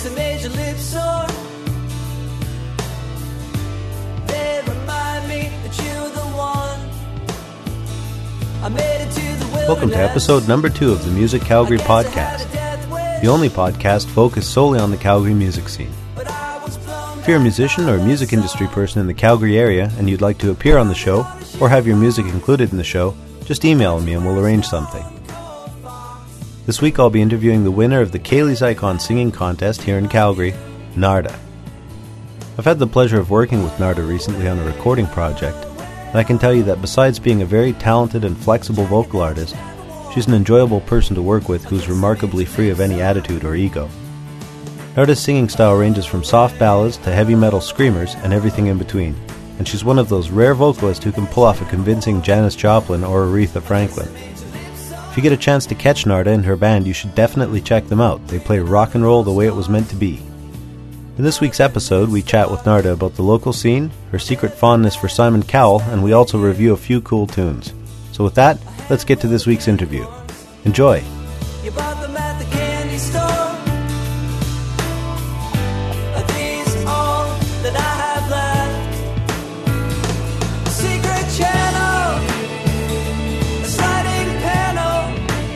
to make your lips sore. They remind me that you're the one. I made it to the wilderness. Welcome to episode number 2 of the Music Calgary podcast, the only podcast focused solely on the Calgary music scene. If you're a musician or a music industry person in the Calgary area and you'd like to appear on the show or have your music included in the show, just email me and we'll arrange something. This week I'll be interviewing the winner of the Kaylee's Icon singing contest here in Calgary, Narda. I've had the pleasure of working with Narda recently on a recording project, and I can tell you that besides being a very talented and flexible vocal artist, she's an enjoyable person to work with who's remarkably free of any attitude or ego. Narda's singing style ranges from soft ballads to heavy metal screamers and everything in between, and she's one of those rare vocalists who can pull off a convincing Janis Joplin or Aretha Franklin. If you get a chance to catch Narda and her band, you should definitely check them out. They play rock and roll the way it was meant to be. In this week's episode, we chat with Narda about the local scene, her secret fondness for Simon Cowell, and we also review a few cool tunes. So with that, let's get to this week's interview. Enjoy! You bought them at the candy store. Are these all that I have left? Secret channel, a sliding panel.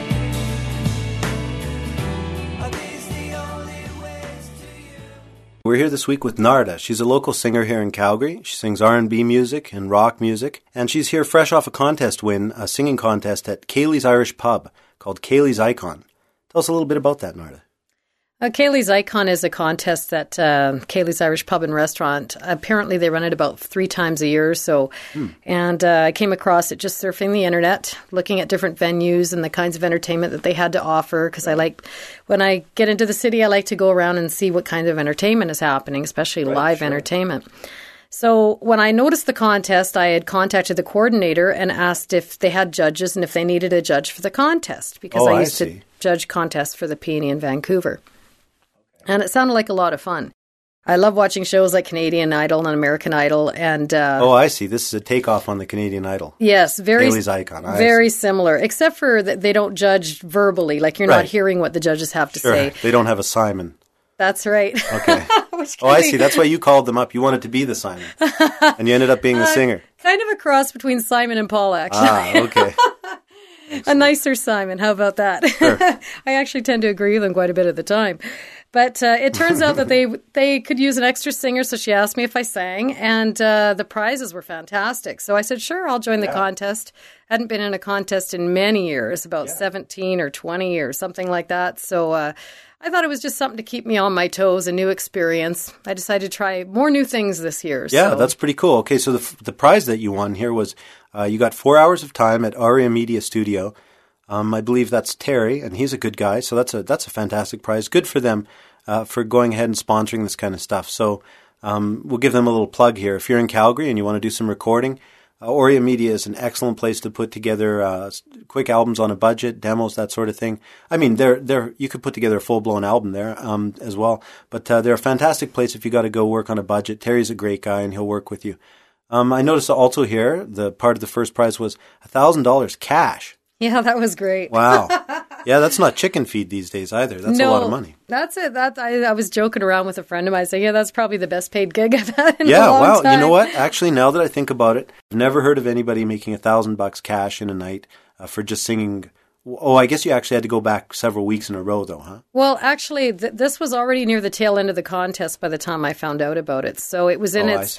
Are these the only ways to you? We're here this week with Narda. She's a local singer here in Calgary. She sings R&B music and rock music, and she's here fresh off a contest win, a singing contest at Kaylee's Irish Pub called Kaylee's Icon. Tell us a little bit about that, Narda. Kaylee's Icon is a contest that Kaylee's Irish Pub and Restaurant, apparently they run it about 3 times a year or so. And I came across it just surfing the internet, looking at different venues and the kinds of entertainment that they had to offer, because when I get into the city, I like to go around and see what kind of entertainment is happening, especially live entertainment. So when I noticed the contest, I had contacted the coordinator and asked if they had judges and if they needed a judge for the contest, because I used to judge contests for the Peony in Vancouver. And it sounded like a lot of fun. I love watching shows like Canadian Idol and American Idol. And I see. This is a takeoff on the Canadian Idol. Yes, Kaylee's Icon. Very similar, except for that they don't judge verbally. Like you're not hearing what the judges have to say. They don't have a Simon. That's right. Okay. I see. That's why you called them up. You wanted to be the Simon. And you ended up being the singer. Kind of a cross between Simon and Paul, actually. Okay. A nicer Simon. How about that? Sure. I actually tend to agree with him quite a bit of the time. But it turns out that they could use an extra singer, so she asked me if I sang, and the prizes were fantastic. So I said, sure, I'll join the contest. Hadn't been in a contest in many years, about 17 or 20 years, something like that. So I thought it was just something to keep me on my toes, a new experience. I decided to try more new things this year. Yeah, that's pretty cool. Okay, so the prize that you won here was you got 4 hours of time at Aria Media Studio. I believe that's Terry, and he's a good guy, so that's a fantastic prize. Good for them for going ahead and sponsoring this kind of stuff. So we'll give them a little plug here. If you're in Calgary and you want to do some recording, Aria Media is an excellent place to put together quick albums on a budget, demos, that sort of thing. I mean, you could put together a full-blown album there as well, but they're a fantastic place if you got to go work on a budget. Terry's a great guy, and he'll work with you. I noticed also here, the part of the first prize was $1,000 cash. Yeah, that was great. Wow. Yeah, that's not chicken feed these days either. That's a lot of money. That's it. I was joking around with a friend of mine saying, yeah, that's probably the best paid gig I've had in a long time. You know what? Actually, now that I think about it, I've never heard of anybody making $1,000 cash in a night for just singing. Oh, I guess you actually had to go back several weeks in a row, though, huh? Well, actually, this was already near the tail end of the contest by the time I found out about it. So it was in its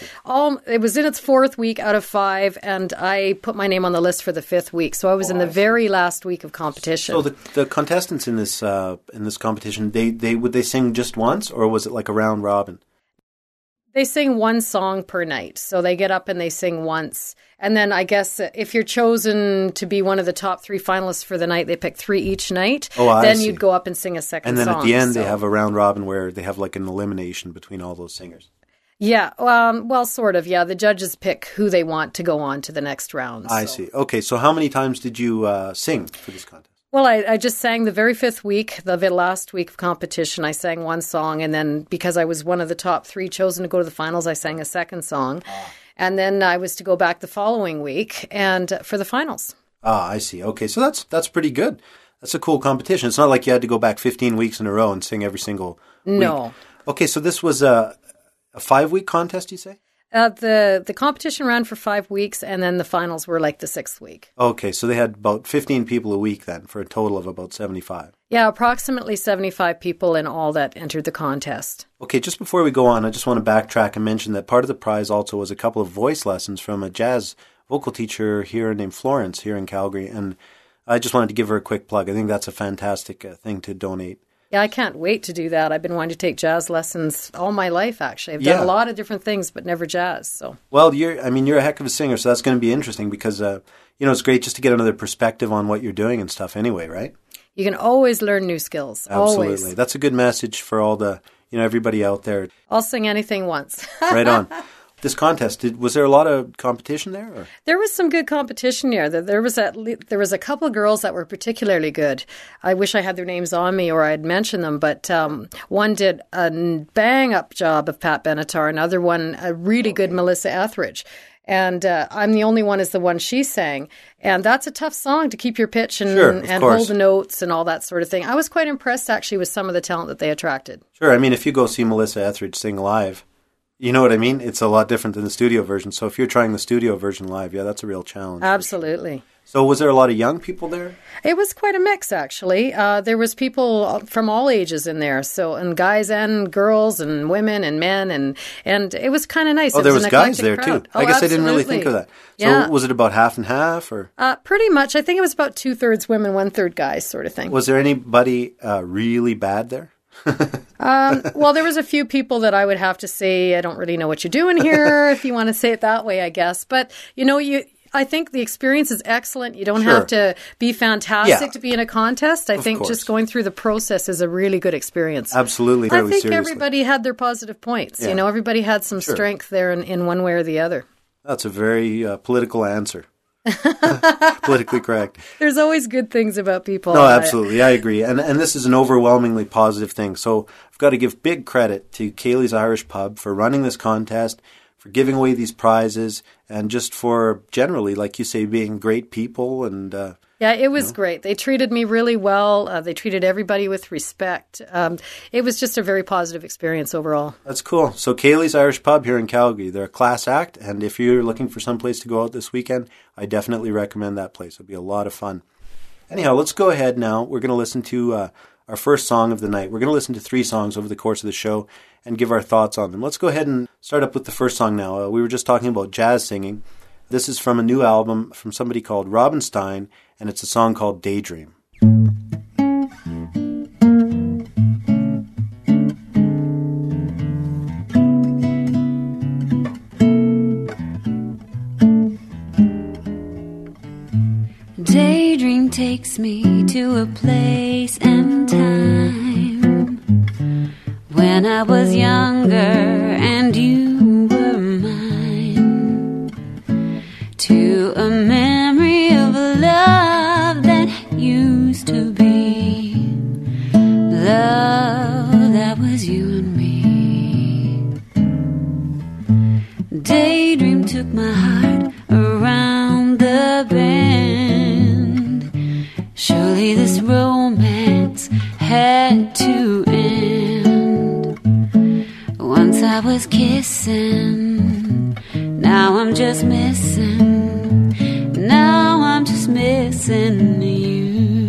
4th week out of 5, and I put my name on the list for the 5th week. So I was in the very last week of competition. So the contestants in this competition, would they sing just once, or was it like a round robin? They sing one song per night. So they get up and they sing once. And then I guess if you're chosen to be one of the top 3 finalists for the night, they pick 3 each night. Then you'd go up and sing a second song. And then at the end, they have a round robin where they have like an elimination between all those singers. Yeah, well, sort of, yeah. The judges pick who they want to go on to the next round. I see. Okay, so how many times did you sing for this contest? Well, I just sang the very 5th week, the last week of competition. I sang one song, and then because I was one of the top 3 chosen to go to the finals, I sang a second song. And then I was to go back the following week and for the finals. I see. Okay, so that's pretty good. That's a cool competition. It's not like you had to go back 15 weeks in a row and sing every single week. No. Okay, so this was a 5-week contest, you say? The competition ran for 5 weeks, and then the finals were like the 6th week. Okay, so they had about 15 people a week then, for a total of about 75. Yeah, approximately 75 people in all that entered the contest. Okay, just before we go on, I just want to backtrack and mention that part of the prize also was a couple of voice lessons from a jazz vocal teacher here named Florence here in Calgary, and I just wanted to give her a quick plug. I think that's a fantastic thing to donate. Yeah, I can't wait to do that. I've been wanting to take jazz lessons all my life, actually. I've done a lot of different things, but never jazz. So. Well, you're a heck of a singer, so that's going to be interesting because, it's great just to get another perspective on what you're doing and stuff anyway, right? You can always learn new skills. Absolutely. Always. That's a good message for all the, everybody out there. I'll sing anything once. Right on. This contest, was there a lot of competition there? Or? There was some good competition here. There was a couple of girls that were particularly good. I wish I had their names on me or I'd mention them, but one did a bang-up job of Pat Benatar, another one a really good Melissa Etheridge. And I'm the Only One is the one she sang. And that's a tough song to keep your pitch and hold the notes and all that sort of thing. I was quite impressed, actually, with some of the talent that they attracted. Sure. I mean, if you go see Melissa Etheridge sing live, you know what I mean? It's a lot different than the studio version. So if you're trying the studio version live, yeah, that's a real challenge. Absolutely. Sure. So was there a lot of young people there? It was quite a mix, actually. There was people from all ages in there, and guys and girls and women and men, and it was kind of nice. Oh, there was guys there, crowd. too. I guess I didn't really think of that. So was it about half and half? Or pretty much. I think it was about 2/3 women, 1/3 guys sort of thing. Was there anybody really bad there? Well, there was a few people that I would have to say, I don't really know what you're doing here, if you want to say it that way, I guess. But, I think the experience is excellent. You don't have to be fantastic to be in a contest. I think just going through the process is a really good experience. Absolutely. I think everybody had their positive points. Yeah. Everybody had some strength there in one way or the other. That's a very political answer. Politically correct. There's always good things about people. No, absolutely. I agree. And this is an overwhelmingly positive thing. So I've got to give big credit to Kaylee's Irish Pub for running this contest, for giving away these prizes, and just for generally, like you say, being great people. And yeah, it was great. They treated me really well. They treated everybody with respect. It was just a very positive experience overall. That's cool. So Kaylee's Irish Pub here in Calgary, they're a class act. And if you're looking for some place to go out this weekend, I definitely recommend that place. It'll be a lot of fun. Anyhow, let's go ahead now. We're going to listen to our first song of the night. We're going to listen to 3 songs over the course of the show and give our thoughts on them. Let's go ahead and start up with the first song now. We were just talking about jazz singing. This is from a new album from somebody called Robin Stein, and it's a song called Daydream. Daydream takes me to a place and time when I was younger and you were mine, to a memory of a love that used to be, love that was you and me. Daydream took my heart around the bend. Surely this romance had to end. Once I was kissing, now I'm just missing. Now I'm just missing you.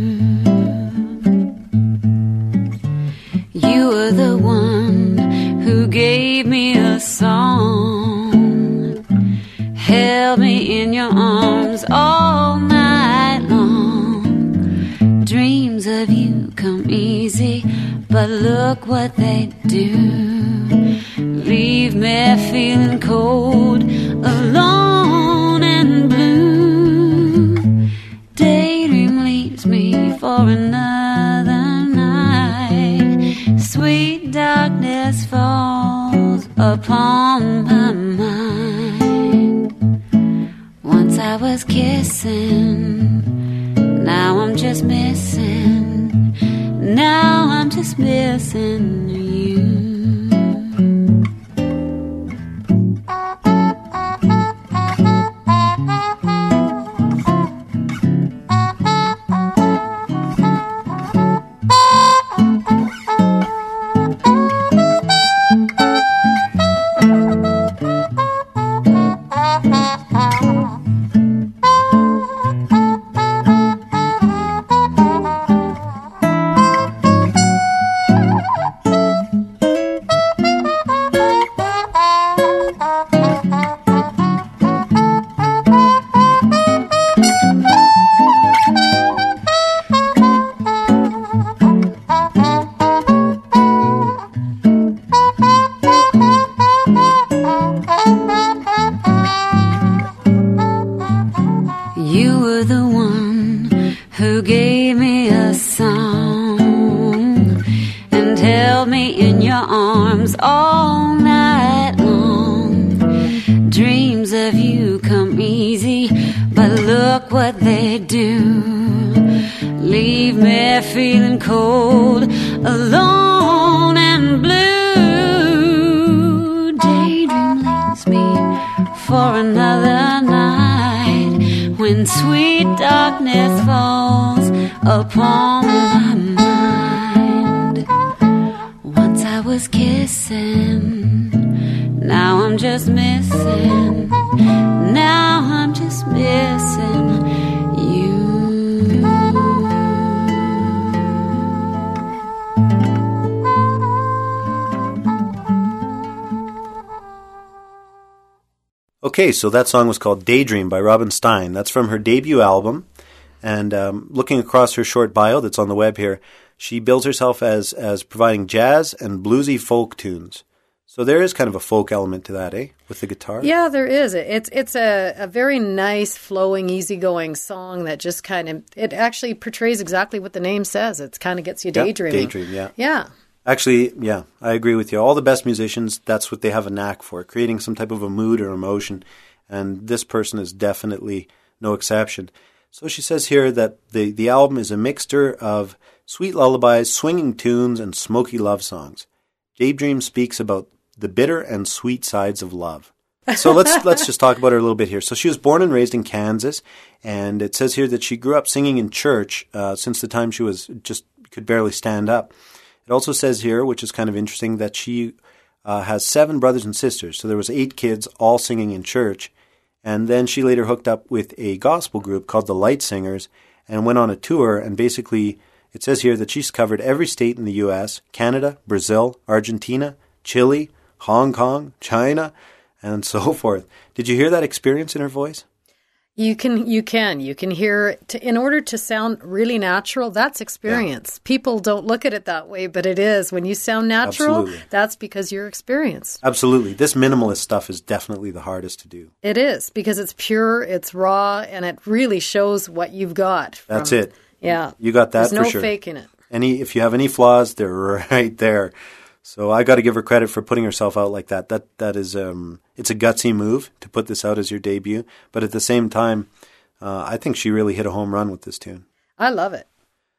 You were the one who gave me a song, held me in your arms all night long. Dreams of you come easy, but look what they do. Leave me feeling cold, alone and blue. Daydream leaves me for another night. Sweet darkness falls upon my mind. Once I was kissing, now I'm just missing. Now I'm just missing you. all night long. Dreams of you come easy, but look what they do. Leave me feeling cold, alone and blue. Daydream leaves me for another night, when sweet darkness falls upon my mind. Once I was kissing, now I'm just missing. Now I'm just missing you. Okay, so that song was called Daydream by Robin Stein. That's from her debut album. And looking across her short bio that's on the web here, she bills herself as providing jazz and bluesy folk tunes. So there is kind of a folk element to that, eh, with the guitar? Yeah, there is. It's a very nice, flowing, easygoing song that just kind of, it actually portrays exactly what the name says. It kind of gets you daydreaming. Daydream, yeah. Yeah. Actually, yeah, I agree with you. All the best musicians, that's what they have a knack for, creating some type of a mood or emotion. And this person is definitely no exception. So she says here that the album is a mixture of sweet lullabies, swinging tunes, and smoky love songs. Daydream speaks about the bitter and sweet sides of love. So let's just talk about her a little bit here. So she was born and raised in Kansas, and it says here that she grew up singing in church since the time she was just could barely stand up. It also says here, which is kind of interesting, that she has 7 brothers and sisters. So there was 8 kids all singing in church. And then she later hooked up with a gospel group called the Light Singers and went on a tour. And basically, it says here that she's covered every state in the U.S., Canada, Brazil, Argentina, Chile, Hong Kong, China, and so forth. Did you hear that experience in her voice? You can hear, in order to sound really natural, that's experience. Yeah. People don't look at it that way, but it is. When you sound natural, Absolutely. That's because you're experienced. Absolutely. This minimalist stuff is definitely the hardest to do. It is, because it's pure, it's raw, and it really shows what you've got. That's it. Yeah. You got that for sure. There's no faking it. If you have any flaws, they're right there. So I got to give her credit for putting herself out like that. That is, it's a gutsy move to put this out as your debut. But at the same time, I think she really hit a home run with this tune. I love it.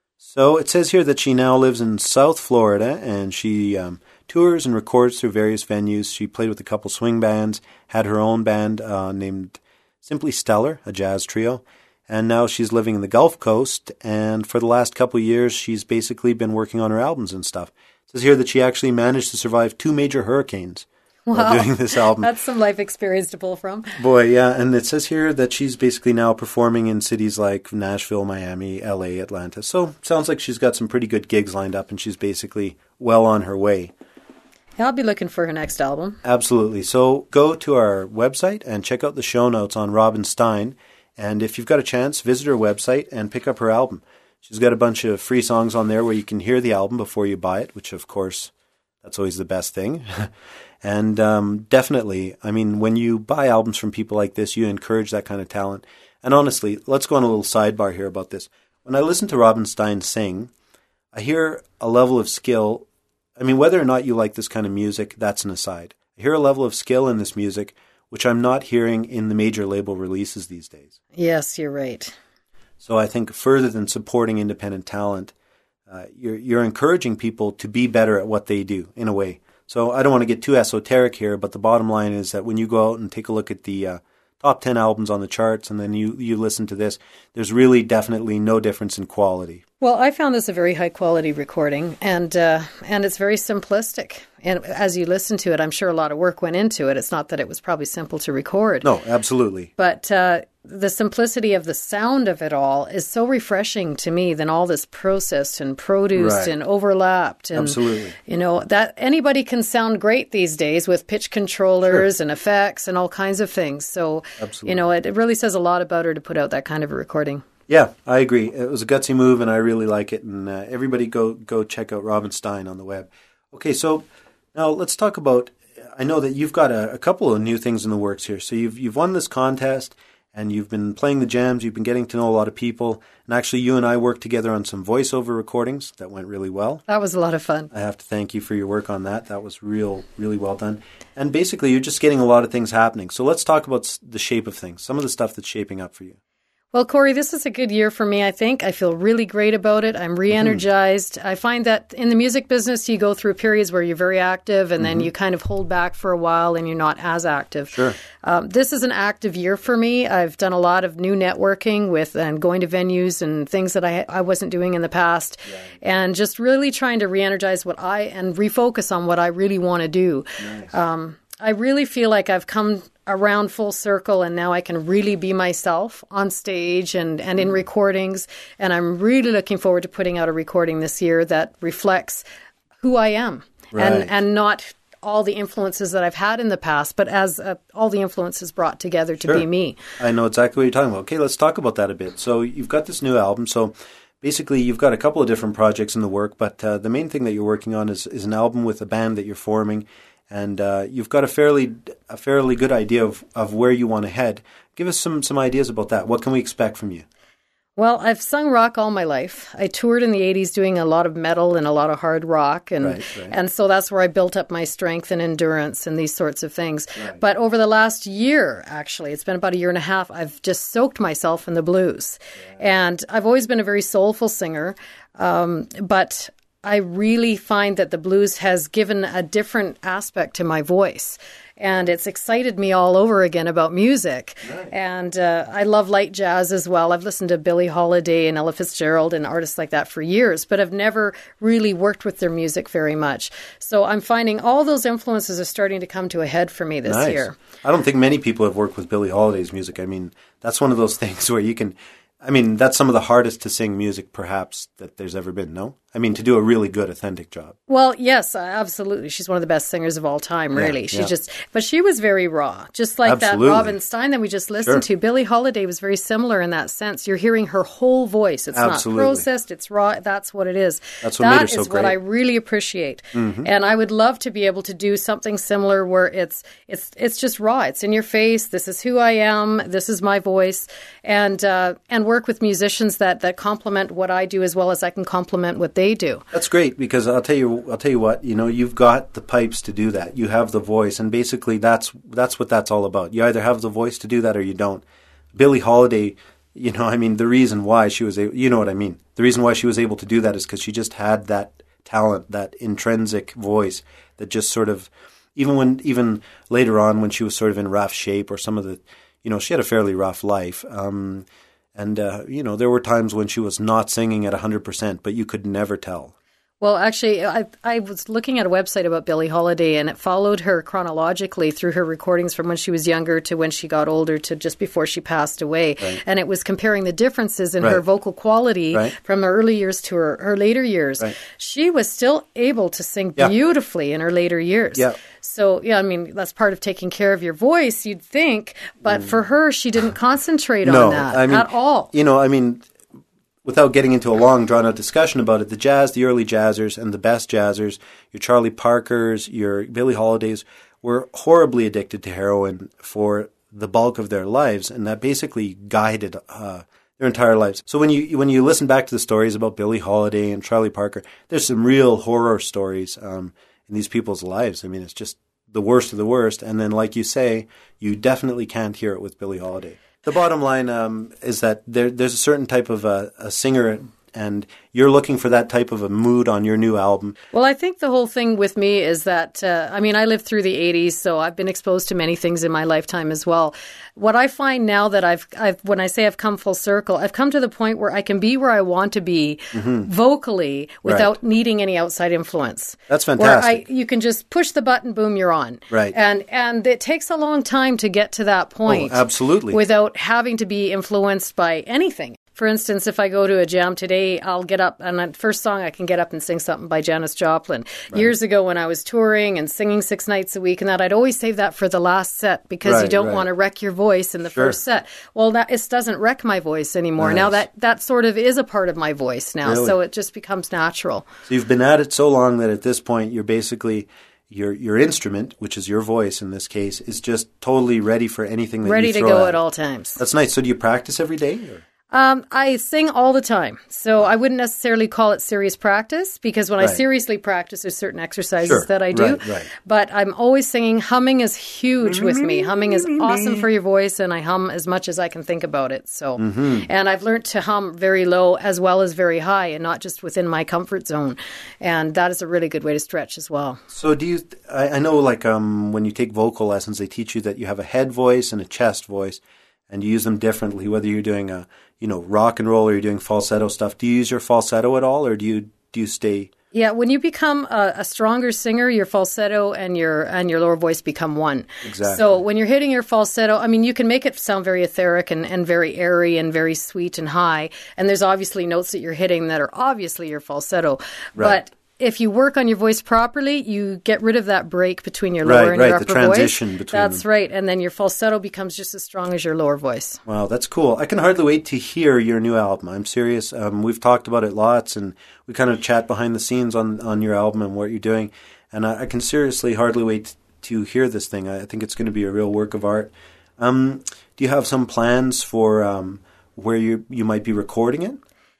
So it says here that she now lives in South Florida, and she tours and records through various venues. She played with a couple swing bands, had her own band named Simply Stellar, a jazz trio. And now she's living in the Gulf Coast, and for the last couple of years, she's basically been working on her albums and stuff. It says here that she actually managed to survive 2 major hurricanes while doing this album. That's some life experience to pull from. Boy, yeah. And it says here that she's basically now performing in cities like Nashville, Miami, LA, Atlanta. So sounds like she's got some pretty good gigs lined up, and she's basically well on her way. Yeah, I'll be looking for her next album. Absolutely. So go to our website and check out the show notes on Robin Stein. And if you've got a chance, visit her website and pick up her album. She's got a bunch of free songs on there where you can hear the album before you buy it, which, of course, that's always the best thing. And definitely, I mean, when you buy albums from people like this, you encourage that kind of talent. And honestly, let's go on a little sidebar here about this. When I listen to Robin Stein sing, I hear a level of skill. I mean, whether or not you like this kind of music, that's an aside. I hear a level of skill in this music which I'm not hearing in the major label releases these days. Yes, you're right. So I think further than supporting independent talent, you're encouraging people to be better at what they do, in a way. So I don't want to get too esoteric here, but the bottom line is that when you go out and take a look at the top 10 albums on the charts and then you listen to this, there's really definitely no difference in quality. Well, I found this a very high-quality recording, and it's very simplistic. And as you listen to it, I'm sure a lot of work went into it. It's not that it was probably simple to record. No, absolutely. But the simplicity of the sound of it all is so refreshing to me than all this processed and produced and overlapped. And, absolutely. You know, that anybody can sound great these days with pitch controllers and effects and all kinds of things. So, absolutely. You know, it really says a lot about her to put out that kind of a recording. Yeah, I agree. It was a gutsy move, and I really like it. And everybody go check out Robin Stein on the web. Okay, so now let's talk about, I know that you've got a couple of new things in the works here. So you've won this contest, and you've been playing the jams, you've been getting to know a lot of people, and actually you and I worked together on some voiceover recordings that went really well. That was a lot of fun. I have to thank you for your work on that. That was really well done. And basically, you're just getting a lot of things happening. So let's talk about the shape of things, some of the stuff that's shaping up for you. Well, Corey, this is a good year for me, I think. I feel really great about it. I'm re-energized. I find that in the music business, you go through periods where you're very active and then you kind of hold back for a while and you're not as active. Sure. This is an active year for me. I've done a lot of new networking with and going to venues and things that I wasn't doing in the past, and just really trying to re-energize and refocus on what I really want to do. Nice. I really feel like I've come around full circle, and now I can really be myself on stage and in recordings. And I'm really looking forward to putting out a recording this year that reflects who I am, and not all the influences that I've had in the past, but as all the influences brought together to be me. I know exactly what you're talking about. Okay, let's talk about that a bit. So you've got this new album. So basically, you've got a couple of different projects in the work, but the main thing that you're working on is an album with a band that you're forming. And you've got a fairly good idea of where you want to head. Give us some ideas about that. What can we expect from you? Well, I've sung rock all my life. I toured in the 80s doing a lot of metal and a lot of hard rock. And so that's where I built up my strength and endurance and these sorts of things. Right. But over the last year, actually, it's been about a year and a half, I've just soaked myself in the blues. Yeah. And I've always been a very soulful singer, but I really find that the blues has given a different aspect to my voice. And it's excited me all over again about music. Nice. And I love light jazz as well. I've listened to Billie Holiday and Ella Fitzgerald and artists like that for years, but I've never really worked with their music very much. So I'm finding all those influences are starting to come to a head for me this year. I don't think many people have worked with Billie Holiday's music. I mean, that's one of those things where you can... I mean, that's some of the hardest to sing music, perhaps, that there's ever been, no? I mean, to do a really good, authentic job. Well, yes, absolutely. She's one of the best singers of all time, really. But she was very raw, just like that Robin Stein that we just listened to. Billie Holiday was very similar in that sense. You're hearing her whole voice. It's not processed, it's raw. That's what it is. That's what made her so great. That is what I really appreciate. Mm-hmm. And I would love to be able to do something similar where it's just raw. It's in your face. This is who I am. This is my voice. And work with musicians that complement what I do as well as I can complement what they do. That's great, because I'll tell you what, you've got the pipes to do that. You have the voice, and basically that's what that's all about. You either have the voice to do that or you don't. Billie Holiday, the reason why she was able, the reason why she was able to do that is because she just had that talent, that intrinsic voice that just sort of, even later on when she was sort of in rough shape, or some of the, she had a fairly rough life. And there were times when she was not singing at 100%, but you could never tell. Well, actually, I was looking at a website about Billie Holiday, and it followed her chronologically through her recordings from when she was younger to when she got older to just before she passed away. Right. And it was comparing the differences in her vocal quality from her early years to her later years. Right. She was still able to sing beautifully in her later years. Yeah. So, that's part of taking care of your voice, you'd think. But for her, she didn't concentrate on that at all. Without getting into a long, drawn-out discussion about it, the early jazzers and the best jazzers, your Charlie Parkers, your Billie Holidays, were horribly addicted to heroin for the bulk of their lives, and that basically guided their entire lives. So when you listen back to the stories about Billie Holiday and Charlie Parker, there's some real horror stories in these people's lives. I mean, it's just the worst of the worst. And then, like you say, you definitely can't hear it with Billie Holiday. The bottom line is that there's a certain type of a singer, and you're looking for that type of a mood on your new album. Well, I think the whole thing with me is that, I lived through the 80s, so I've been exposed to many things in my lifetime as well. What I find now that when I say I've come full circle, I've come to the point where I can be where I want to be vocally without needing any outside influence. That's fantastic. You can just push the button, boom, you're on. Right. And it takes a long time to get to that point. Oh, absolutely. Without having to be influenced by anything. For instance, if I go to a jam today, I'll get up, and the first song I can get up and sing something by Janis Joplin. Right. Years ago when I was touring and singing 6 nights a week and that, I'd always save that for the last set because you don't want to wreck your voice in the first set. Well, it doesn't wreck my voice anymore. Nice. Now that sort of is a part of my voice now, so it just becomes natural. So you've been at it so long that at this point you're basically... your instrument, which is your voice in this case, is just totally ready for anything that Ready you to throw go at at it. all times. That's nice. So do you practice every day? Or? I sing all the time. So I wouldn't necessarily call it serious practice because when I Right. seriously practice, there's certain exercises Sure. that I do. Right. But I'm always singing. Humming is huge with me. Humming is awesome for your voice, and I hum as much as I can think about it. So, and I've learned to hum very low as well as very high, and not just within my comfort zone. And that is a really good way to stretch as well. So do you? I know, like when you take vocal lessons, they teach you that you have a head voice and a chest voice, and you use them differently. Whether you're doing a rock and roll or you're doing falsetto stuff, do you use your falsetto at all, or do you stay? Yeah, when you become a stronger singer, your falsetto and your lower voice become one. Exactly. So when you're hitting your falsetto, I mean, you can make it sound very etheric and very airy and very sweet and high. And there's obviously notes that you're hitting that are obviously your falsetto. Right. But if you work on your voice properly, you get rid of that break between your lower and your upper the transition voice. between That's them. right. And then your falsetto becomes just as strong as your lower voice. Wow, that's cool. I can hardly wait to hear your new album. I'm serious. We've talked about it lots, and we kind of chat behind the scenes on your album and what you're doing. And I can seriously hardly wait to hear this thing. I think it's going to be a real work of art. Do you have some plans for where you might be recording it?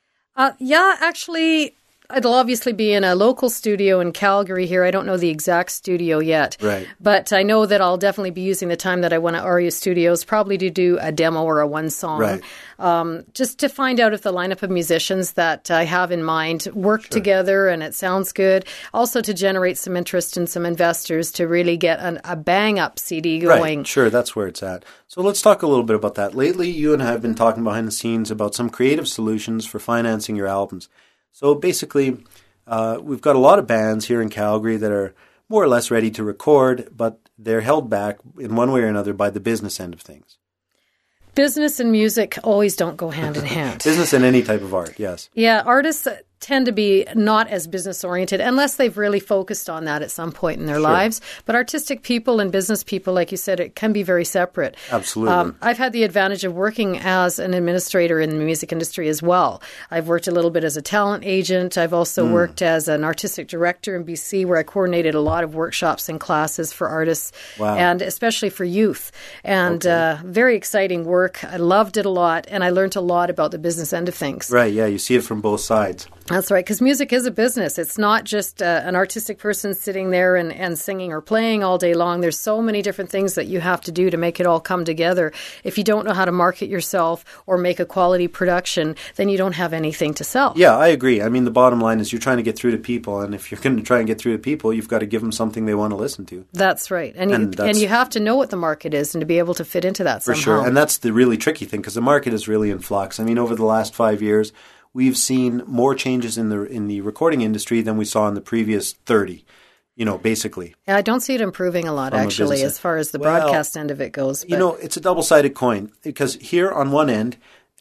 Yeah, actually, it'll obviously be in a local studio in Calgary here. I don't know the exact studio yet. Right. But I know that I'll definitely be using the time that I went to Aria Studios probably to do a demo or a one song. Right. Just to find out if the lineup of musicians that I have in mind work together and it sounds good. Also to generate some interest in some investors to really get a bang-up CD going. Right, sure, that's where it's at. So let's talk a little bit about that. Lately, you and I have been talking behind the scenes about some creative solutions for financing your albums. So basically, we've got a lot of bands here in Calgary that are more or less ready to record, but they're held back in one way or another by the business end of things. Business and music always don't go hand in hand. Business and any type of art, yes. Yeah, artists tend to be not as business-oriented unless they've really focused on that at some point in their lives. But artistic people and business people, like you said, it can be very separate. Absolutely. I've had the advantage of working as an administrator in the music industry as well. I've worked a little bit as a talent agent. I've also worked as an artistic director in BC where I coordinated a lot of workshops and classes for artists and especially for youth. And very exciting work. I loved it a lot, and I learned a lot about the business end of things. Right, yeah, you see it from both sides. That's right, because music is a business. It's not just an artistic person sitting there and singing or playing all day long. There's so many different things that you have to do to make it all come together. If you don't know how to market yourself or make a quality production, then you don't have anything to sell. Yeah, I agree. I mean, the bottom line is you're trying to get through to people, and if you're going to try and get through to people, you've got to give them something they want to listen to. That's right. And you have to know what the market is and to be able to fit into that somehow. For sure, and that's the really tricky thing because the market is really in flux. I mean, over the last 5 years, we've seen more changes in the recording industry than we saw in the previous 30, basically. Yeah, I don't see it improving a lot, actually, as far as the broadcast end of it goes. But It's a double-sided coin because here on one end,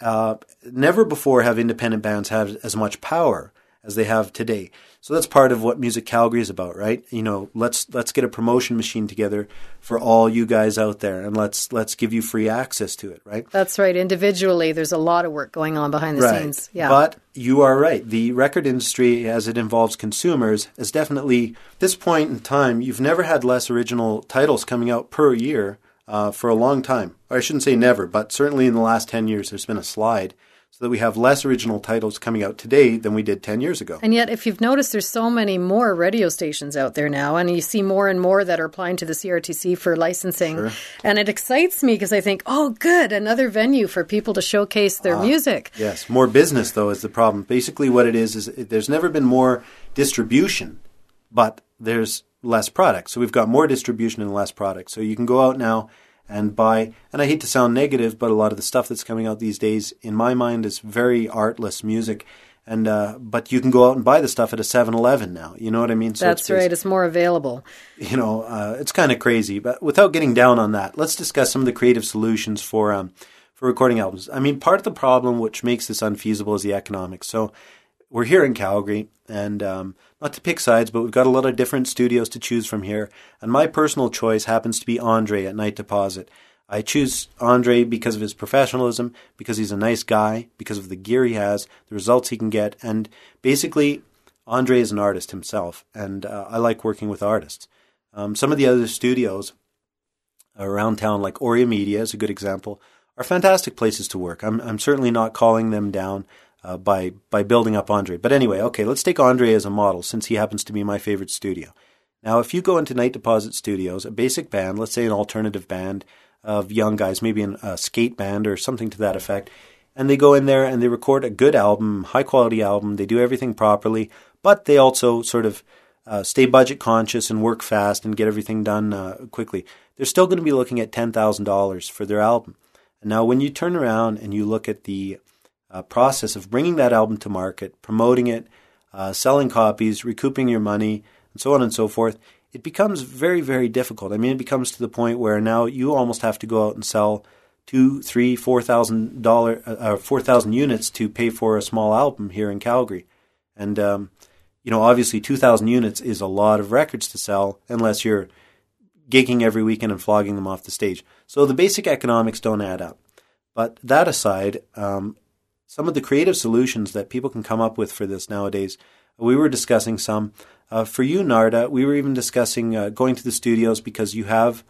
never before have independent bands had as much power as they have today. So that's part of what Music Calgary is about, right? Let's get a promotion machine together for all you guys out there, and let's give you free access to it, right? That's right. Individually, there's a lot of work going on behind the scenes. Yeah. But you are right. The record industry, as it involves consumers, is definitely, at this point in time, you've never had less original titles coming out per year for a long time. Or I shouldn't say never, but certainly in the last 10 years, there's been a slide. So that we have less original titles coming out today than we did 10 years ago. And yet, if you've noticed, there's so many more radio stations out there now, and you see more and more that are applying to the CRTC for licensing. Sure. And it excites me because I think, oh, good, another venue for people to showcase their music. Yes, more business, though, is the problem. Basically what it is there's never been more distribution, but there's less product. So we've got more distribution and less product. So you can go out now and buy, and I hate to sound negative, but a lot of the stuff that's coming out these days, in my mind, is very artless music. And but you can go out and buy the stuff at a 7-Eleven now. You know what I mean? So that's right. It's more available. It's kind of crazy. But without getting down on that, let's discuss some of the creative solutions for recording albums. I mean, part of the problem which makes this unfeasible is the economics. So we're here in Calgary, and not to pick sides, but we've got a lot of different studios to choose from here. And my personal choice happens to be Andre at Night Deposit. I choose Andre because of his professionalism, because he's a nice guy, because of the gear he has, the results he can get, and basically, Andre is an artist himself, and I like working with artists. Some of the other studios around town, like Aurea Media is a good example, are fantastic places to work. I'm certainly not calling them down by building up Andre. But anyway, okay, let's take Andre as a model since he happens to be my favorite studio. Now, if you go into Night Deposit Studios, a basic band, let's say an alternative band of young guys, maybe a skate band or something to that effect, and they go in there and they record a good album, high-quality album, they do everything properly, but they also sort of stay budget conscious and work fast and get everything done quickly. They're still going to be looking at $10,000 for their album. And now when you turn around and you look at the process of bringing that album to market, promoting it, selling copies, recouping your money, and so on and so forth, it becomes very, very difficult. I mean, it becomes to the point where now you almost have to go out and sell $2,000, $3,000, 4,000 units to pay for a small album here in Calgary. And, obviously 2,000 units is a lot of records to sell unless you're gigging every weekend and flogging them off the stage. So the basic economics don't add up. But that aside, some of the creative solutions that people can come up with for this nowadays, we were discussing some. For you, Narda, we were even discussing going to the studios because you have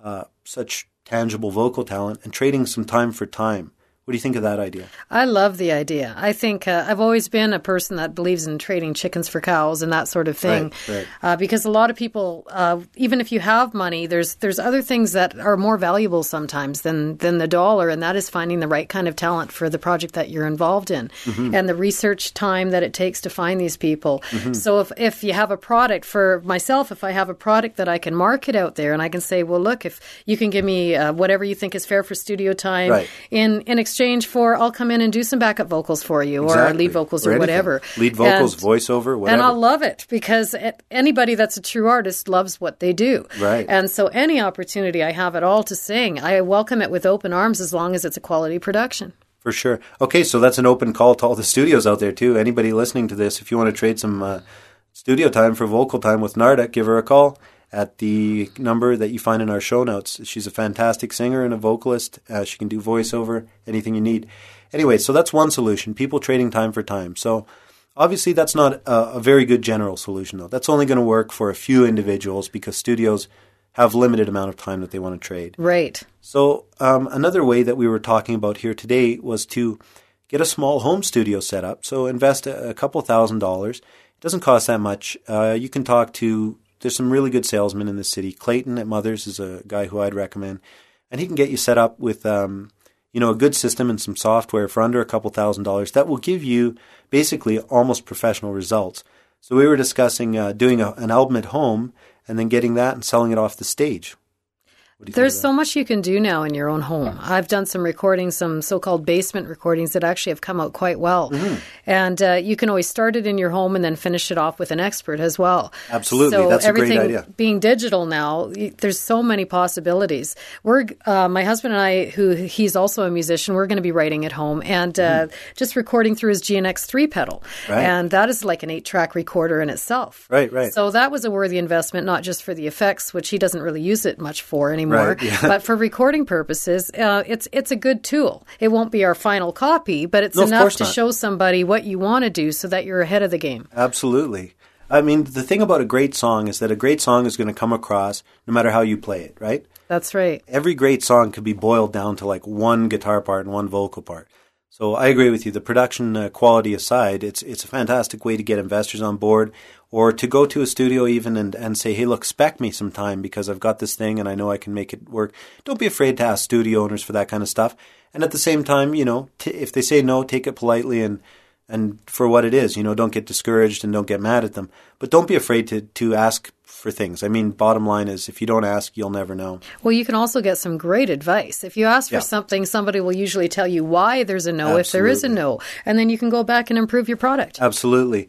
such tangible vocal talent and trading some time for time. What do you think of that idea? I love the idea. I think I've always been a person that believes in trading chickens for cows and that sort of thing. Right. Because a lot of people, even if you have money, there's other things that are more valuable sometimes than the dollar, and that is finding the right kind of talent for the project that you're involved in and the research time that it takes to find these people. So if you have a product, for myself, if I have a product that I can market out there and I can say, well, look, if you can give me whatever you think is fair for studio time in exchange for, I'll come in and do some backup vocals for you or lead vocals or whatever. Lead vocals, voiceover, whatever. And I'll love it because anybody that's a true artist loves what they do. Right. And so any opportunity I have at all to sing, I welcome it with open arms as long as it's a quality production. For sure. Okay, so that's an open call to all the studios out there too. Anybody listening to this, if you want to trade some studio time for vocal time with Narda, give her a call at the number that you find in our show notes. She's a fantastic singer and a vocalist. She can do voiceover, anything you need. Anyway, so that's one solution, people trading time for time. So obviously that's not a very good general solution, though. That's only going to work for a few individuals because studios have limited amount of time that they want to trade. Right. So another way that we were talking about here today was to get a small home studio set up. So invest a couple $1,000s. It doesn't cost that much. You can talk to... There's some really good salesmen in the city. Clayton at Mothers is a guy who I'd recommend. And he can get you set up with, a good system and some software for under a couple $1,000s that will give you basically almost professional results. So we were discussing doing an album at home and then getting that and selling it off the stage. There's so much you can do now in your own home. I've done some recordings, some so-called basement recordings that actually have come out quite well. And you can always start it in your home and then finish it off with an expert as well. Absolutely. So that's a great idea. Being digital now, there's so many possibilities. My husband and I, he's also a musician, we're going to be writing at home and just recording through his GNX3 pedal. Right. And that is like an 8-track recorder in itself. Right. So that was a worthy investment, not just for the effects, which he doesn't really use it much for anymore. Right, yeah. But for recording purposes, it's a good tool. It won't be our final copy, but it's enough to show somebody what you want to do so that you're ahead of the game. Absolutely. I mean, the thing about a great song is that a great song is going to come across no matter how you play it, right? That's right. Every great song could be boiled down to like one guitar part and one vocal part. So I agree with you. The production quality aside, it's a fantastic way to get investors on board or to go to a studio even and say, hey, look, spec me some time because I've got this thing and I know I can make it work. Don't be afraid to ask studio owners for that kind of stuff. And at the same time, if they say no, take it politely and for what it is. Don't get discouraged and don't get mad at them. But don't be afraid to ask for things. I mean, bottom line is if you don't ask, you'll never know. Well, you can also get some great advice. If you ask for something, somebody will usually tell you why there's a no, if there is a no. And then you can go back and improve your product. Absolutely.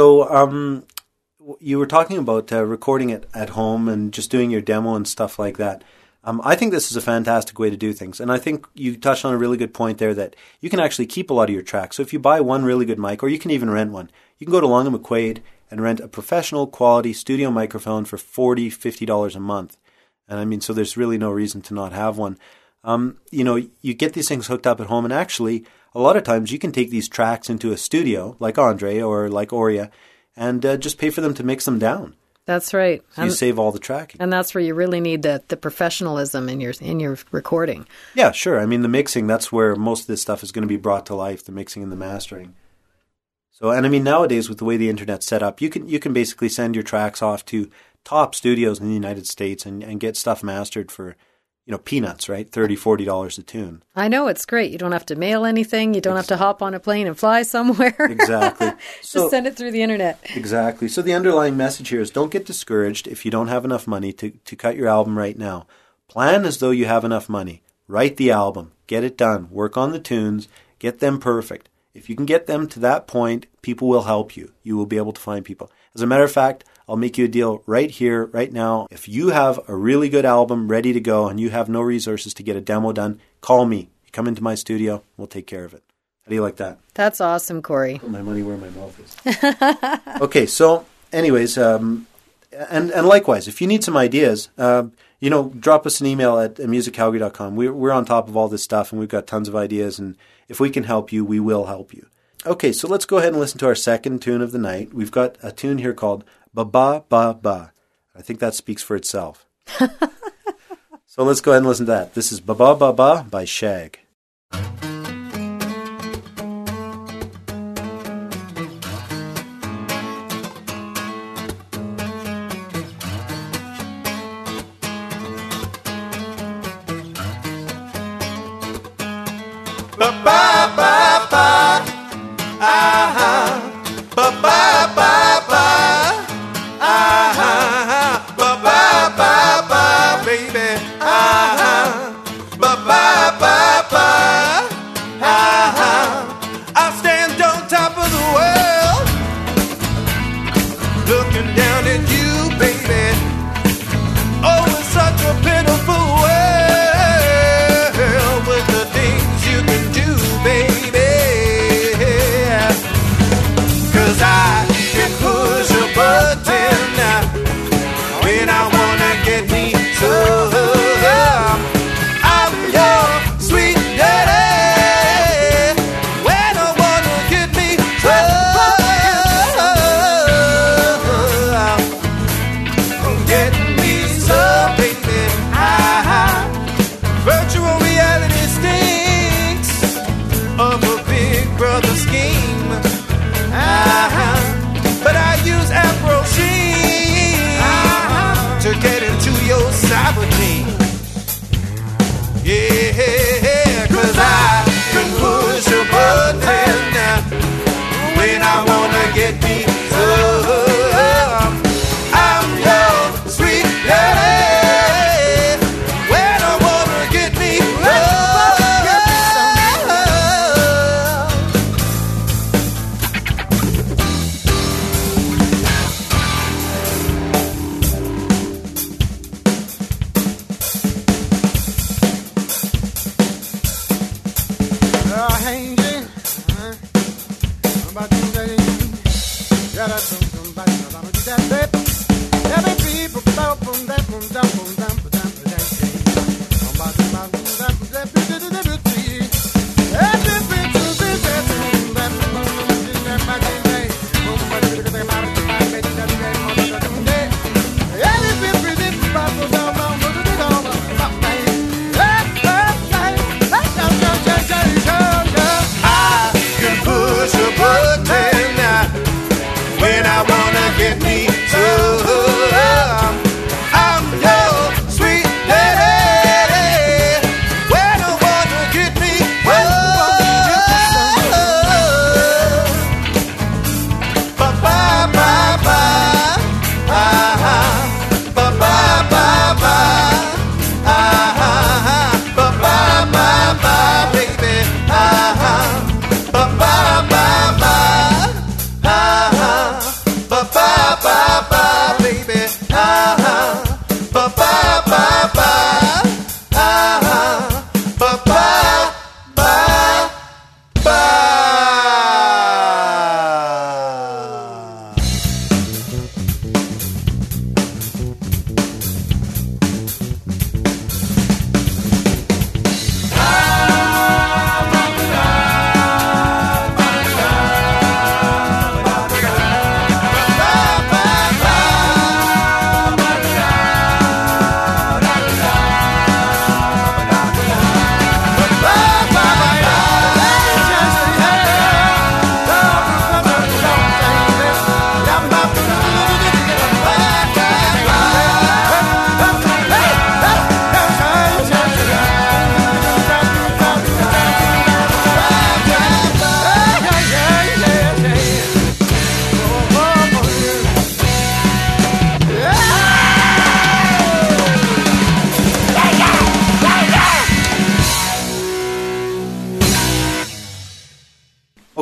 So you were talking about recording it at home and just doing your demo and stuff like that. I think this is a fantastic way to do things. And I think you touched on a really good point there that you can actually keep a lot of your tracks. So if you buy one really good mic, or you can even rent one, you can go to Long & McQuaid and rent a professional quality studio microphone for $40, $50 a month. And I mean, so there's really no reason to not have one. You get these things hooked up at home, and actually, a lot of times you can take these tracks into a studio, like Andre or like Aurea, and just pay for them to mix them down. That's right. So you save all the tracking. And that's where you really need the professionalism in your recording. Yeah, sure. I mean, the mixing, that's where most of this stuff is going to be brought to life, the mixing and the mastering. So, and I mean, nowadays with the way the internet's set up, you can basically send your tracks off to top studios in the United States and get stuff mastered for, peanuts, right? $30, $40 a tune. I know, it's great. You don't have to mail anything. You don't have to hop on a plane and fly somewhere. Exactly. Just send it through the internet. Exactly. So the underlying message here is don't get discouraged if you don't have enough money to cut your album right now. Plan as though you have enough money. Write the album. Get it done. Work on the tunes. Get them perfect. If you can get them to that point, people will help you. You will be able to find people. As a matter of fact, I'll make you a deal right here, right now. If you have a really good album ready to go and you have no resources to get a demo done, call me. You come into my studio, we'll take care of it. How do you like that? That's awesome, Corey. Put my money where my mouth is. Okay, so anyways, and likewise, if you need some ideas, drop us an email at musiccalgary.com. We're on top of all this stuff and we've got tons of ideas, and if we can help you, we will help you. Okay, so let's go ahead and listen to our second tune of the night. We've got a tune here called Ba Ba Ba Ba. I think that speaks for itself. So let's go ahead and listen to that. This is Ba Ba Ba Ba by Shag. Ba ba ba ba, ba ba ba ba, ba ba ba ba, baby, ba ba ba ba, I stand on top of the world, looking down at you, baby. Oh, it's such a pitiful world. I can push a button when I wanna get me so. I'm your sweet daddy when I wanna get me so. Get me so, baby. Virtual reality stinks of a big brother scheme. But I use Afro Sheen to get into your cyber team. Yeah, 'cause I can push a button when I wanna get me so. I'm your sweet daddy when I wanna get me so. When I wanna get me to